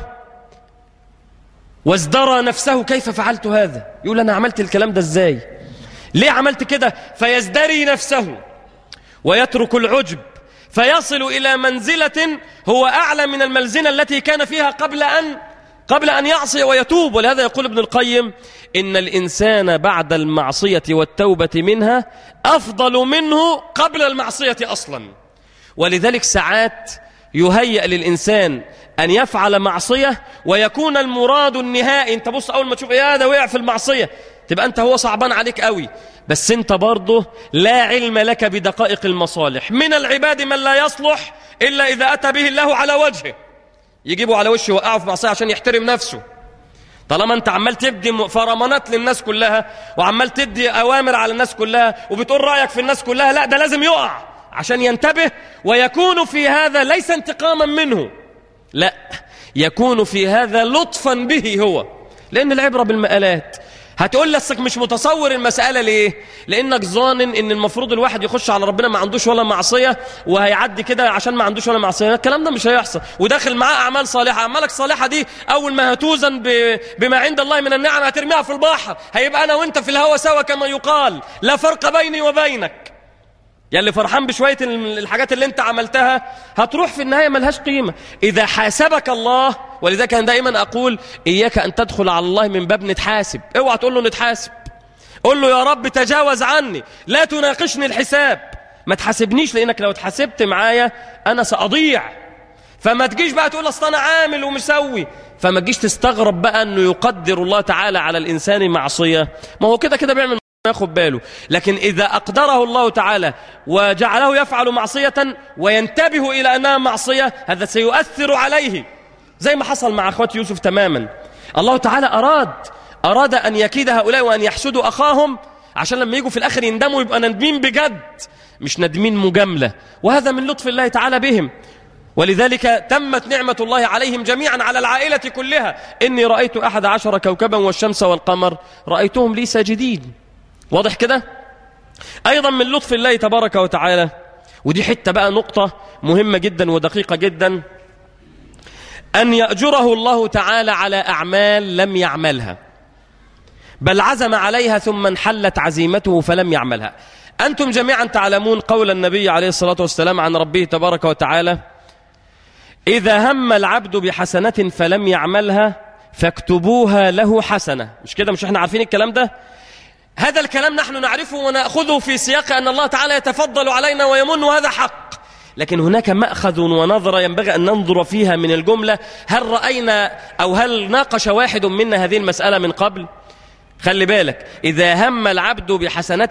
وازدرى نفسه كيف فعلت هذا، يقول أنا عملت الكلام ده إزاي؟ ليه عملت كده؟ فيزدري نفسه ويترك العجب، فيصل إلى منزلة هو أعلى من المنزلة التي كان فيها قبل أن يعصي ويتوب. ولهذا يقول ابن القيم إن الإنسان بعد المعصية والتوبة منها أفضل منه قبل المعصية أصلا. ولذلك ساعات يهيأ للإنسان أن يفعل معصية ويكون المراد النهائي. أنت بص أول ما تشوف إيه هذا وقع في المعصية، تبقى أنت هو صعبان عليك قوي، بس أنت برضه لا علم لك بدقائق المصالح. من العباد من لا يصلح إلا إذا أتى به الله على وجهه، يجيبه على وشه وقعه في معصية عشان يحترم نفسه. طالما أنت عمال تدي فرمانات للناس كلها وعمال تدي أوامر على الناس كلها وبتقول رأيك في الناس كلها، لا، ده لازم يقع عشان ينتبه ويكون في هذا ليس انتقاما منه، لا، يكون في هذا لطفا به هو، لأن العبرة بالمآلات. هتقول لك مش متصور المسألة ليه؟ لأنك ظانن إن المفروض الواحد يخش على ربنا ما عندوش ولا معصية وهيعدي كده عشان ما عندوش ولا معصية. الكلام ده مش هيحصل، وداخل معاه أعمال صالحة. أعمالك صالحة دي أول ما هتوزن بما عند الله من النعم هترميها في البحر، هيبقى أنا وإنت في الهوى سوا كما يقال، لا فرق بيني وبينك. يلي فرحان بشوية الحاجات اللي انت عملتها هتروح في النهاية ملهاش قيمة إذا حاسبك الله. ولذلك أنا دائما أقول إياك أن تدخل على الله من باب نتحاسب. اوعى تقول له نتحاسب، قول له يا رب تجاوز عني، لا تناقشني الحساب، ما تحاسبنيش، لأنك لو تحاسبت معايا أنا سأضيع. فما تجيش بقى تقول أصل أنا عامل ومسوي، فما تجيش تستغرب بقى أنه يقدر الله تعالى على الإنسان معصية، ما هو كده كده بيعمل ياخد باله. لكن إذا أقدره الله تعالى وجعله يفعل معصية وينتبه إلى أنها معصية، هذا سيؤثر عليه زي ما حصل مع أخوات يوسف تماما. الله تعالى أراد أن يكيد هؤلاء وأن يحسدوا أخاهم عشان لما يجوا في الآخر يندموا يبقى ندمين بجد، مش ندمين مجاملة. وهذا من لطف الله تعالى بهم. ولذلك تمت نعمة الله عليهم جميعا على العائلة كلها. إني رأيت 11 كوكبا والشمس والقمر رأيتهم لي ساجدين. واضح كده؟ أيضا من لطف الله تبارك وتعالى، ودي حتة بقى نقطة مهمة جدا ودقيقة جدا، أن يأجره الله تعالى على أعمال لم يعملها، بل عزم عليها ثم انحلت عزيمته فلم يعملها. أنتم جميعا تعلمون قول النبي عليه الصلاة والسلام عن ربه تبارك وتعالى: إذا هم العبد بحسنة فلم يعملها فاكتبوها له حسنة. مش كده؟ مش احنا عارفين الكلام ده؟ هذا الكلام نحن نعرفه ونأخذه في سياق أن الله تعالى يتفضل علينا ويمن، وهذا حق. لكن هناك مأخذ ونظرة ينبغي أن ننظر فيها من الجملة. هل رأينا أو هل ناقش واحد منا هذه المسألة من قبل؟ خلي بالك، إذا هم العبد بحسنة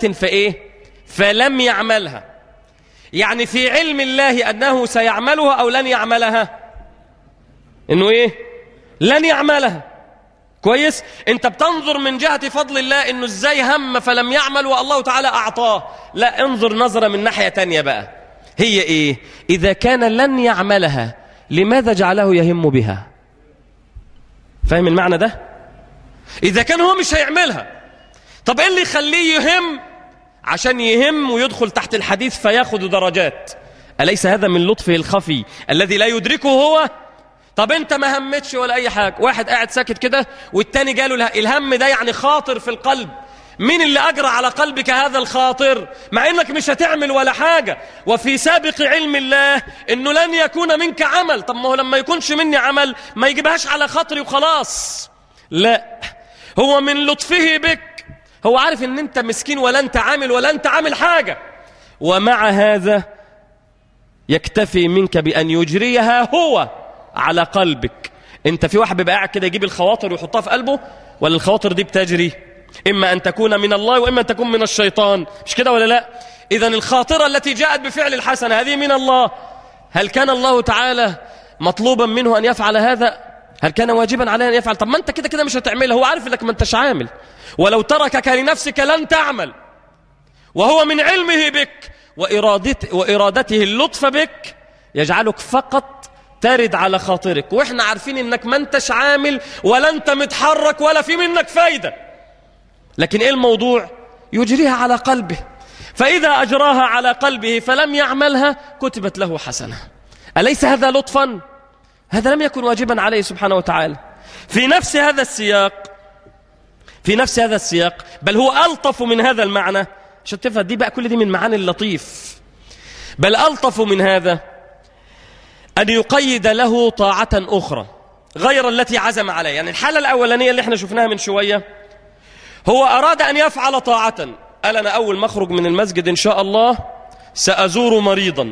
فلم يعملها، يعني في علم الله أنه سيعملها أو لن يعملها؟ إنه إيه؟ لن يعملها. كويس؟ أنت بتنظر من جهة فضل الله إنه إزاي هم فلم يعمل والله تعالى أعطاه. لا، انظر نظرة من ناحية تانية بقى. هي إيه؟ إذا كان لن يعملها لماذا جعله يهم بها؟ فاهم المعنى ده؟ إذا كان هو مش هيعملها، طب إيه اللي يخليه يهم؟ عشان يهم ويدخل تحت الحديث فياخد درجات. أليس هذا من لطفه الخفي الذي لا يدركه هو؟ طب انت ما همتش ولا اي حاجة، واحد قاعد ساكت كده والتاني جاله الهم ده، يعني خاطر في القلب. مين اللي أجرى على قلبك هذا الخاطر مع انك مش هتعمل ولا حاجة، وفي سابق علم الله انه لن يكون منك عمل؟ طب ما هو لما يكونش مني عمل ما يجيبهاش على خاطري وخلاص. لا، هو من لطفه بك، هو عارف ان انت مسكين ولا انت عامل ولا انت عامل حاجة، ومع هذا يكتفي منك بأن يجريها هو على قلبك. انت في واحد بيبقى قاعد كده يجيب الخواطر ويحطها في قلبه، ولا الخواطر دي بتجري؟ إما أن تكون من الله وإما أن تكون من الشيطان، مش كده ولا لا؟ إذن الخاطرة التي جاءت بفعل الحسنة هذه من الله. هل كان الله تعالى مطلوبا منه أن يفعل هذا؟ هل كان واجبا عليه أن يفعل؟ طب ما أنت كده كده مش هتعملها، هو عارف لك ما أنتش عامل، ولو تركك لنفسك لن تعمل، وهو من علمه بك وإرادته اللطف بك يجعلك فقط ترد على خاطرك، وإحنا عارفين إنك ما أنتش عامل ولا أنت متحرك ولا في منك فايدة، لكن إيه الموضوع؟ يجريها على قلبه، فإذا أجراها على قلبه فلم يعملها كتبت له حسنة. أليس هذا لطفا؟ هذا لم يكن واجبا عليه سبحانه وتعالى. في نفس هذا السياق بل هو ألطف من هذا المعنى، عشان تفهم دي بقى، كل دي من معاني اللطيف. بل ألطف من هذا أن يقيد له طاعة أخرى غير التي عزم عليها. يعني الحالة الأولانية اللي احنا شفناها من شوية، هو أراد أن يفعل طاعة، قال أنا أول ما أخرج من المسجد إن شاء الله سأزور مريضا،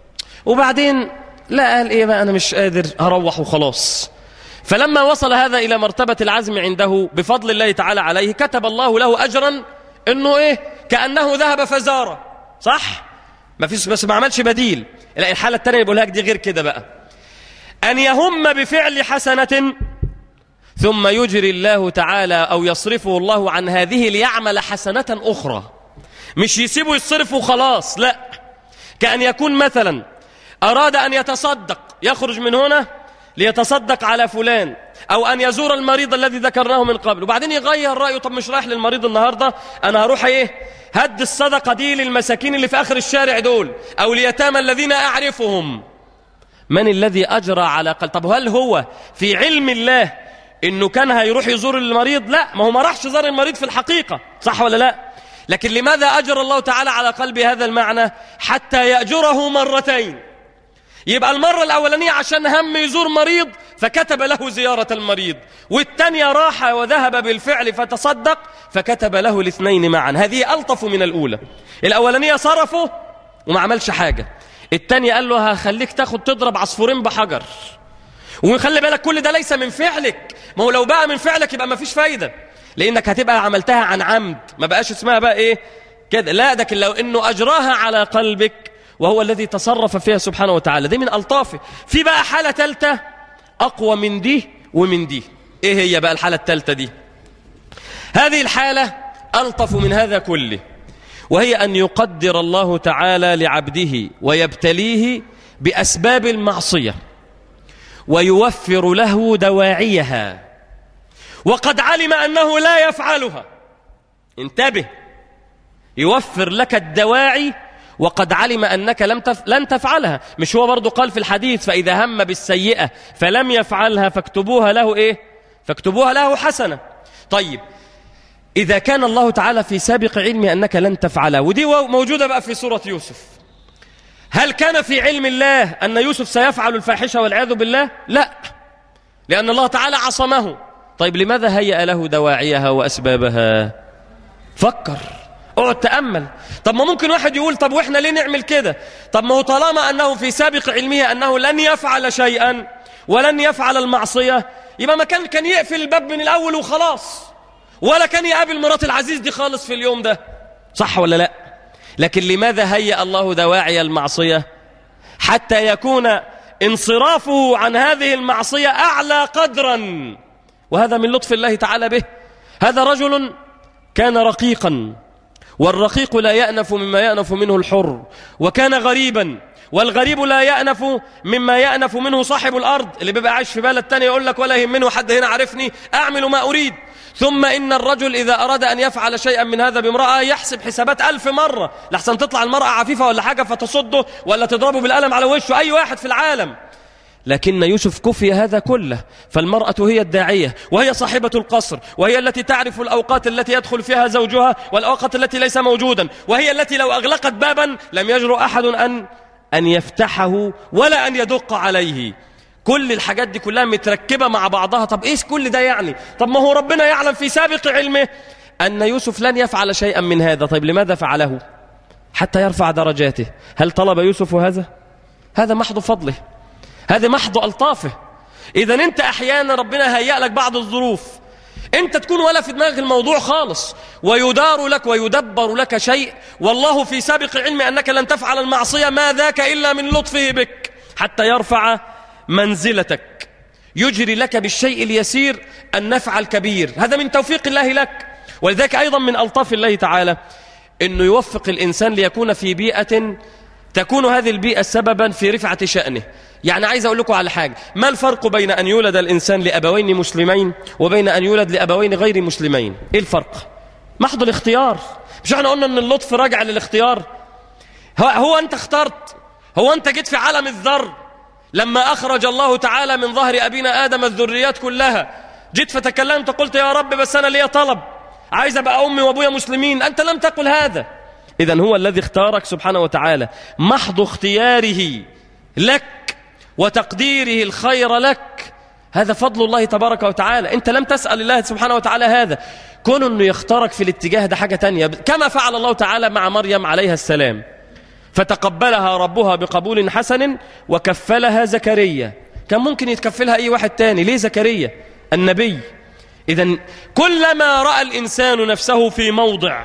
وبعدين لا، قال إيه بقى، أنا مش قادر، هروح وخلاص. فلما وصل هذا إلى مرتبة العزم عنده بفضل الله تعالى عليه، كتب الله له أجرا إنه إيه، كأنه ذهب فزاره، صح؟ ما فيش، بس ما عملش بديل. لا، الحالة الثانية يقول لك دي غير كده بقى، أن يهم بفعل حسنة ثم يجري الله تعالى أو يصرفه الله عن هذه ليعمل حسنة أخرى، مش يسيبه يصرف وخلاص، لا. كأن يكون مثلا أراد أن يتصدق، يخرج من هنا ليتصدق على فلان، أو أن يزور المريض الذي ذكرناه من قبل، وبعدين يغير رأيه، طب مش رايح للمريض النهاردة، أنا هروح إيه، هد الصدقة دي للمساكين اللي في آخر الشارع دول، أو اليتامى الذين أعرفهم. من الذي أجرى على قلب؟ طب هل هو في علم الله إنه كان هيروح يزور المريض؟ لا، ما هو ما راحش زار المريض في الحقيقة، صح ولا لا؟ لكن لماذا أجر الله تعالى على قلب هذا المعنى؟ حتى يأجره مرتين. يبقى المرة الأولانية عشان هم يزور مريض فكتب له زيارة المريض، والثانية راح وذهب بالفعل فتصدق فكتب له الاثنين معا. هذه ألطف من الأولى. الأولانية صرفه وما عملش حاجة، الثانية قال له هخليك تضرب عصفورين بحجر، وخلي بالك كل ده ليس من فعلك. ما هو لو بقى من فعلك يبقى ما فيش فايدة، لأنك هتبقى عملتها عن عمد، ما بقاش اسمها بقى إيه كده، لا. لكن لو إنه أجراها على قلبك وهو الذي تصرف فيها سبحانه وتعالى، دي من ألطافه. في بقى حالة ثالثة أقوى من دي ومن دي. إيه هي بقى الحالة الثالثة دي؟ هذه الحالة ألطف من هذا كله، وهي أن يقدر الله تعالى لعبده ويبتليه بأسباب المعصية ويوفر له دواعيها، وقد علم أنه لا يفعلها. انتبه، يوفر لك الدواعي وقد علم أنك لن تفعلها. مش هو برضو قال في الحديث فإذا هم بالسيئة فلم يفعلها فاكتبوها له إيه؟ فاكتبوها له حسنة. طيب، إذا كان الله تعالى في سابق علمه أنك لن تفعلها، ودي موجودة بقى في سورة يوسف، هل كان في علم الله أن يوسف سيفعل الفاحشة والعياذ بالله؟ لا، لأن الله تعالى عصمه. طيب لماذا هيأ له دواعيها وأسبابها؟ فكر، اقعد تأمل. طب ما ممكن واحد يقول طب وإحنا ليه نعمل كده؟ طب ما هو طالما أنه في سابق علمه أنه لن يفعل شيئا ولن يفعل المعصية، يبقى ما كان يقفل الباب من الأول وخلاص، ولا كان يقابل مرات العزيز دي خالص في اليوم ده، صح ولا لا؟ لكن لماذا هيأ الله دواعي المعصية؟ حتى يكون انصرافه عن هذه المعصية أعلى قدرا، وهذا من لطف الله تعالى به. هذا رجل كان رقيقا، والرقيق لا يأنف مما يأنف منه الحر، وكان غريبا، والغريب لا يأنف مما يأنف منه صاحب الأرض، اللي بيبقى عايش في بلد تاني يقول لك ولا يهمني حد هنا عارفني أعمل ما أريد. ثم إن الرجل إذا أراد أن يفعل شيئا من هذا بامرأة يحسب حسابات 1000 مرة لحسن تطلع المرأة عفيفة ولا حاجة فتصده ولا تضربه بالقلم على وشه، أي واحد في العالم. لكن يوسف كفي هذا كله، فالمرأة هي الداعية، وهي صاحبة القصر، وهي التي تعرف الأوقات التي يدخل فيها زوجها والأوقات التي ليس موجودا، وهي التي لو أغلقت بابا لم يجرؤ أحد أن يفتحه ولا أن يدق عليه. كل الحاجات دي كلها متركبة مع بعضها. طب إيش كل ده يعني؟ طب ما هو ربنا يعلم في سابق علمه أن يوسف لن يفعل شيئا من هذا. طيب لماذا فعله؟ حتى يرفع درجاته. هل طلب يوسف هذا؟ هذا محض فضله، هذا محض ألطافه. إذا أنت أحيانا ربنا هيأ لك بعض الظروف، أنت تكون ولا في دماغ الموضوع خالص، ويدار لك ويدبر لك شيء، والله في سابق علم أنك لن تفعل المعصية، ما ذاك إلا من لطفه بك حتى يرفع منزلتك، يجري لك بالشيء اليسير النفع الكبير. هذا من توفيق الله لك. ولذلك أيضا من ألطاف الله تعالى أنه يوفق الإنسان ليكون في بيئة تكون هذه البيئة سببا في رفعة شأنه. يعني عايز أقول لكم على حاجة، ما الفرق بين أن يولد الإنسان لأبوين مسلمين وبين أن يولد لأبوين غير مسلمين؟ إيه الفرق؟ محض الاختيار. مش احنا قلنا أن اللطف راجع للاختيار؟ هو أنت اخترت، هو أنت جيت في عالم الذر لما أخرج الله تعالى من ظهر أبينا آدم الذريات كلها، جيت فتكلمت قلت يا رب بس أنا لي طلب، عايز أبقى أمي وأبويا مسلمين. أنت لم تقل هذا. إذن هو الذي اختارك سبحانه وتعالى، محض اختياره لك وتقديره الخير لك، هذا فضل الله تبارك وتعالى. أنت لم تسأل الله سبحانه وتعالى هذا، كون أنه يختارك في الاتجاه ده حاجة تانية، كما فعل الله تعالى مع مريم عليها السلام، فتقبلها ربها بقبول حسن وكفلها زكريا. كان ممكن يتكفلها أي واحد تاني، ليه زكريا النبي؟ إذن كلما رأى الإنسان نفسه في موضع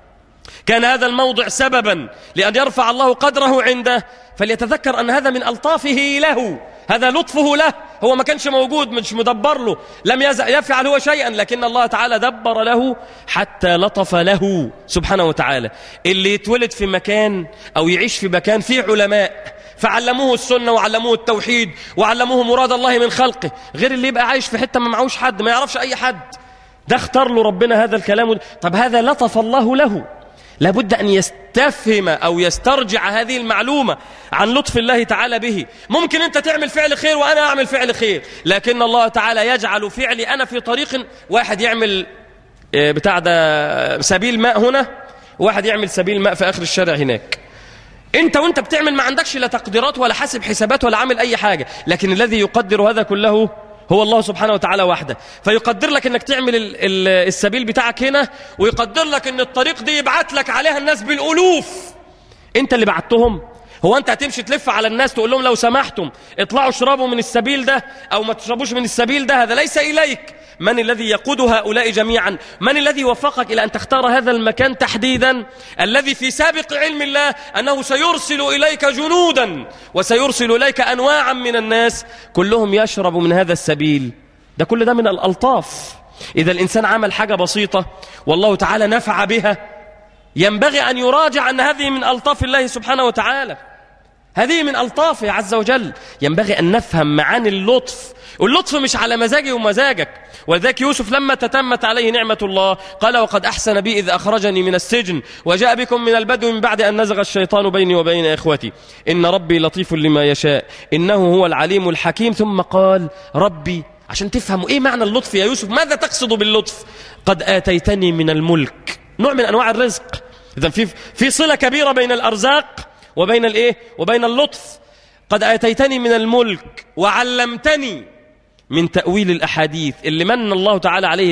كان هذا الموضع سببا لأن يرفع الله قدره عنده، فليتذكر أن هذا من ألطافه له، هذا لطفه له. هو ما كانش موجود، مش مدبر له، لم يفعل هو شيئا، لكن الله تعالى دبر له حتى لطف له سبحانه وتعالى. اللي يتولد في مكان أو يعيش في مكان فيه علماء فعلموه السنة وعلموه التوحيد وعلموه مراد الله من خلقه، غير اللي يبقى عايش في حتة ما معوش حد، ما يعرفش أي حد، ده اختار له ربنا هذا الكلام. طب هذا لطف الله له، لابد أن يستفهم أو يسترجع هذه المعلومة عن لطف الله تعالى به. ممكن أنت تعمل فعل خير وأنا أعمل فعل خير، لكن الله تعالى يجعل فعلي أنا في طريق، واحد يعمل بتاع ده سبيل ماء هنا، وواحد يعمل سبيل ماء في آخر الشارع هناك. أنت وأنت بتعمل ما عندكش لا تقديرات ولا حاسب حسابات ولا عامل أي حاجة، لكن الذي يقدر هذا كله هو الله سبحانه وتعالى وحده. فيقدر لك انك تعمل السبيل بتاعك هنا، ويقدر لك ان الطريق دي يبعت لك عليها الناس بالالوف، انت اللي بعتهم. هو انت هتمشي تلف على الناس تقول لهم لو سمحتم اطلعوا اشربوا من السبيل ده او ما تشربوش من السبيل ده؟ هذا ليس اليك. من الذي يقود هؤلاء جميعا؟ من الذي وفقك الى ان تختار هذا المكان تحديدا، الذي في سابق علم الله انه سيرسل اليك جنودا وسيرسل اليك انواعا من الناس كلهم يشرب من هذا السبيل؟ ده كل ده من الالطاف. اذا الانسان عمل حاجه بسيطه والله تعالى نفع بها، ينبغي ان يراجع ان هذه من الطاف الله سبحانه وتعالى، هذه من ألطافه عز وجل. ينبغي أن نفهم معاني اللطف. واللطف مش على مزاجي ومزاجك. ولذلك يوسف لما تتمت عليه نعمة الله قال وقد أحسن بي إذ أخرجني من السجن وجاء بكم من البدو من بعد أن نزغ الشيطان بيني وبين إخوتي إن ربي لطيف لما يشاء إنه هو العليم الحكيم. ثم قال ربي، عشان تفهموا إيه معنى اللطف يا يوسف، ماذا تقصد باللطف؟ قد آتيتني من الملك، نوع من أنواع الرزق. إذن في صلة كبيرة بين الأرزاق وبين الإيه؟ وبين اللطف. قد آتيتني من الملك وعلمتني من تأويل الأحاديث، اللي من الله تعالى عليه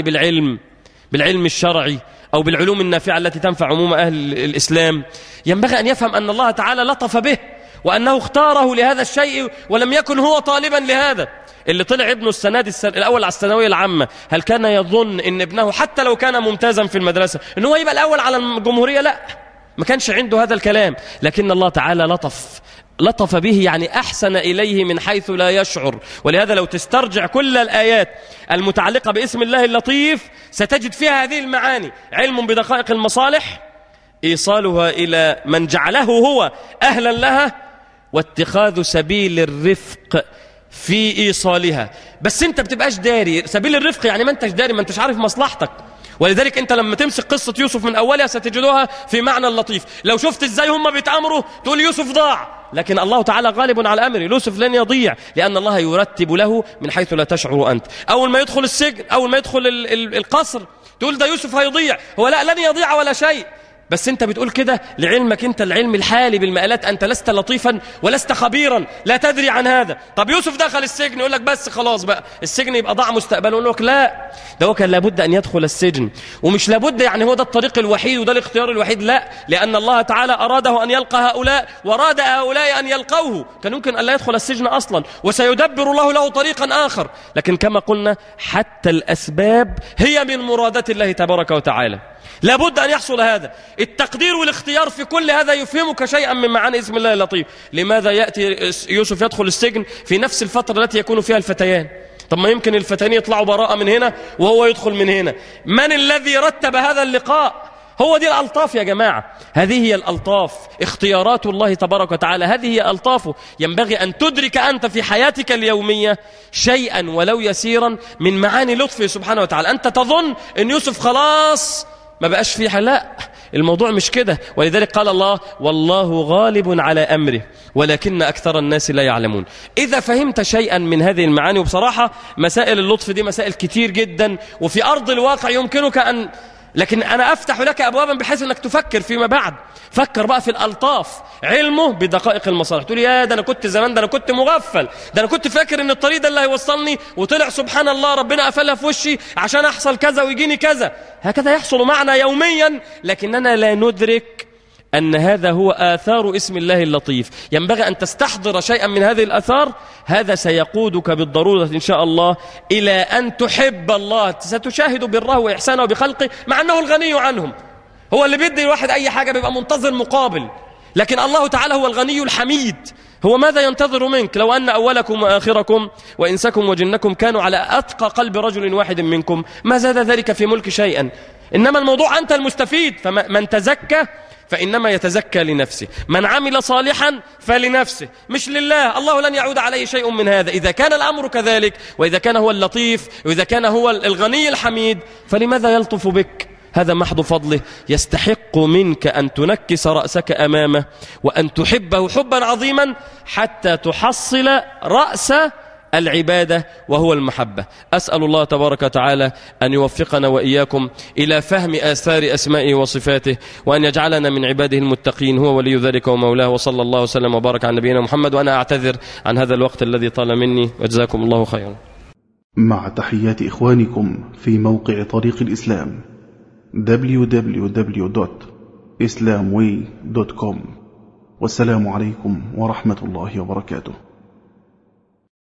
بالعلم الشرعي أو بالعلوم النافعة التي تنفع عموم أهل الإسلام. ينبغي أن يفهم أن الله تعالى لطف به وأنه اختاره لهذا الشيء ولم يكن هو طالبا لهذا. اللي طلع ابنه الأول على الثانوية العامة، هل كان يظن أن ابنه حتى لو كان ممتازا في المدرسة أنه هو يبقى الأول على الجمهورية؟ لا، ما كانش عنده هذا الكلام. لكن الله تعالى لطف لطف به يعني أحسن إليه من حيث لا يشعر. ولهذا لو تسترجع كل الآيات المتعلقة باسم الله اللطيف ستجد فيها هذه المعاني: علم بدقائق المصالح، إيصالها إلى من جعله هو أهلا لها، واتخاذ سبيل الرفق في إيصالها. بس أنت بتبقاش داري سبيل الرفق، يعني ما أنتش داري، ما أنتش عارف مصلحتك. ولذلك أنت لما تمسك قصة يوسف من أولها ستجدوها في معنى اللطيف. لو شفت إزاي هم بيتأمروا تقول يوسف ضاع، لكن الله تعالى غالب على أمره، يوسف لن يضيع، لأن الله يرتب له من حيث لا تشعر أنت. أول ما يدخل السجن، أول ما يدخل القصر، تقول ده يوسف هيضيع. هو لا، لن يضيع ولا شيء، بس انت بتقول كده لعلمك انت العلم الحالي بالمآلات، انت لست لطيفا ولست خبيرا، لا تدري عن هذا. طب يوسف دخل السجن، يقول لك بس خلاص بقى السجن يبقى ضاع مستقبله. يقول لك لا، ده هو كان لابد ان يدخل السجن، ومش لابد يعني هو ده الطريق الوحيد وده الاختيار الوحيد، لا، لان الله تعالى اراده ان يلقى هؤلاء واراد هؤلاء ان يلقوه. كان يمكن ان لا يدخل السجن اصلا، وسيدبر الله له طريقا اخر. لكن كما قلنا حتى الاسباب هي من مرادات الله تبارك وتعالى، لابد أن يحصل هذا. التقدير والاختيار في كل هذا يفهمك شيئا من معاني اسم الله اللطيف. لماذا يأتي يوسف يدخل السجن في نفس الفترة التي يكون فيها الفتيان؟ طب ما يمكن الفتيان يطلعوا براءة من هنا وهو يدخل من هنا. من الذي رتب هذا اللقاء؟ هو دي الألطاف يا جماعة، هذه هي الألطاف، اختيارات الله تبارك وتعالى، هذه هي ألطافه. ينبغي أن تدرك أنت في حياتك اليومية شيئا ولو يسيرا من معاني لطفه سبحانه وتعالى. أنت تظن أن يوسف خلاص ما بقاش فيه، لا، الموضوع مش كده. ولذلك قال الله: والله غالب على أمره ولكن أكثر الناس لا يعلمون. إذا فهمت شيئا من هذه المعاني، وبصراحة مسائل اللطف دي مسائل كتير جدا، وفي أرض الواقع يمكنك أن، لكن أنا أفتح لك أبوابا بحيث أنك تفكر فيما بعد. فكر بقى في الألطاف، علمه بدقائق المصالح. تقول يا ده أنا كنت زمان، ده أنا كنت مغفل، ده أنا كنت فاكر أن الطريق ده اللي هيوصلني، وطلع سبحان الله ربنا قفلها في وشي عشان أحصل كذا ويجيني كذا. هكذا يحصل معنا يوميا، لكننا لا ندرك أن هذا هو آثار اسم الله اللطيف. ينبغي أن تستحضر شيئا من هذه الآثار، هذا سيقودك بالضرورة إن شاء الله إلى أن تحب الله. ستشاهد بره وإحسانه بخلقه، مع أنه الغني عنهم. هو اللي بيدي الواحد أي حاجة بيبقى منتظر مقابل، لكن الله تعالى هو الغني الحميد. هو ماذا ينتظر منك؟ لو أن أولكم وآخركم وإنسكم وجنكم كانوا على أتقى قلب رجل واحد منكم ما زاد ذلك في ملك شيئا. إنما الموضوع أنت المستفيد. فمن تزكى فإنما يتزكى لنفسه، من عمل صالحا فلنفسه، مش لله. الله لن يعود عليه شيء من هذا. إذا كان الأمر كذلك، وإذا كان هو اللطيف، وإذا كان هو الغني الحميد، فلماذا يلطف بك؟ هذا محض فضله. يستحق منك أن تنكس رأسك أمامه وأن تحبه حبا عظيما حتى تحصل رأس العبادة وهو المحبة. أسأل الله تبارك وتعالى أن يوفقنا وإياكم إلى فهم آثار أسمائه وصفاته، وأن يجعلنا من عباده المتقين. هو ولي ذلك ومولاه، وصلى الله وسلم وبارك على نبينا محمد. وأنا أعتذر عن هذا الوقت الذي طال مني، وجزاكم الله خيرا. مع تحيات إخوانكم في موقع طريق الإسلام www.islamway.com. والسلام عليكم ورحمة الله وبركاته.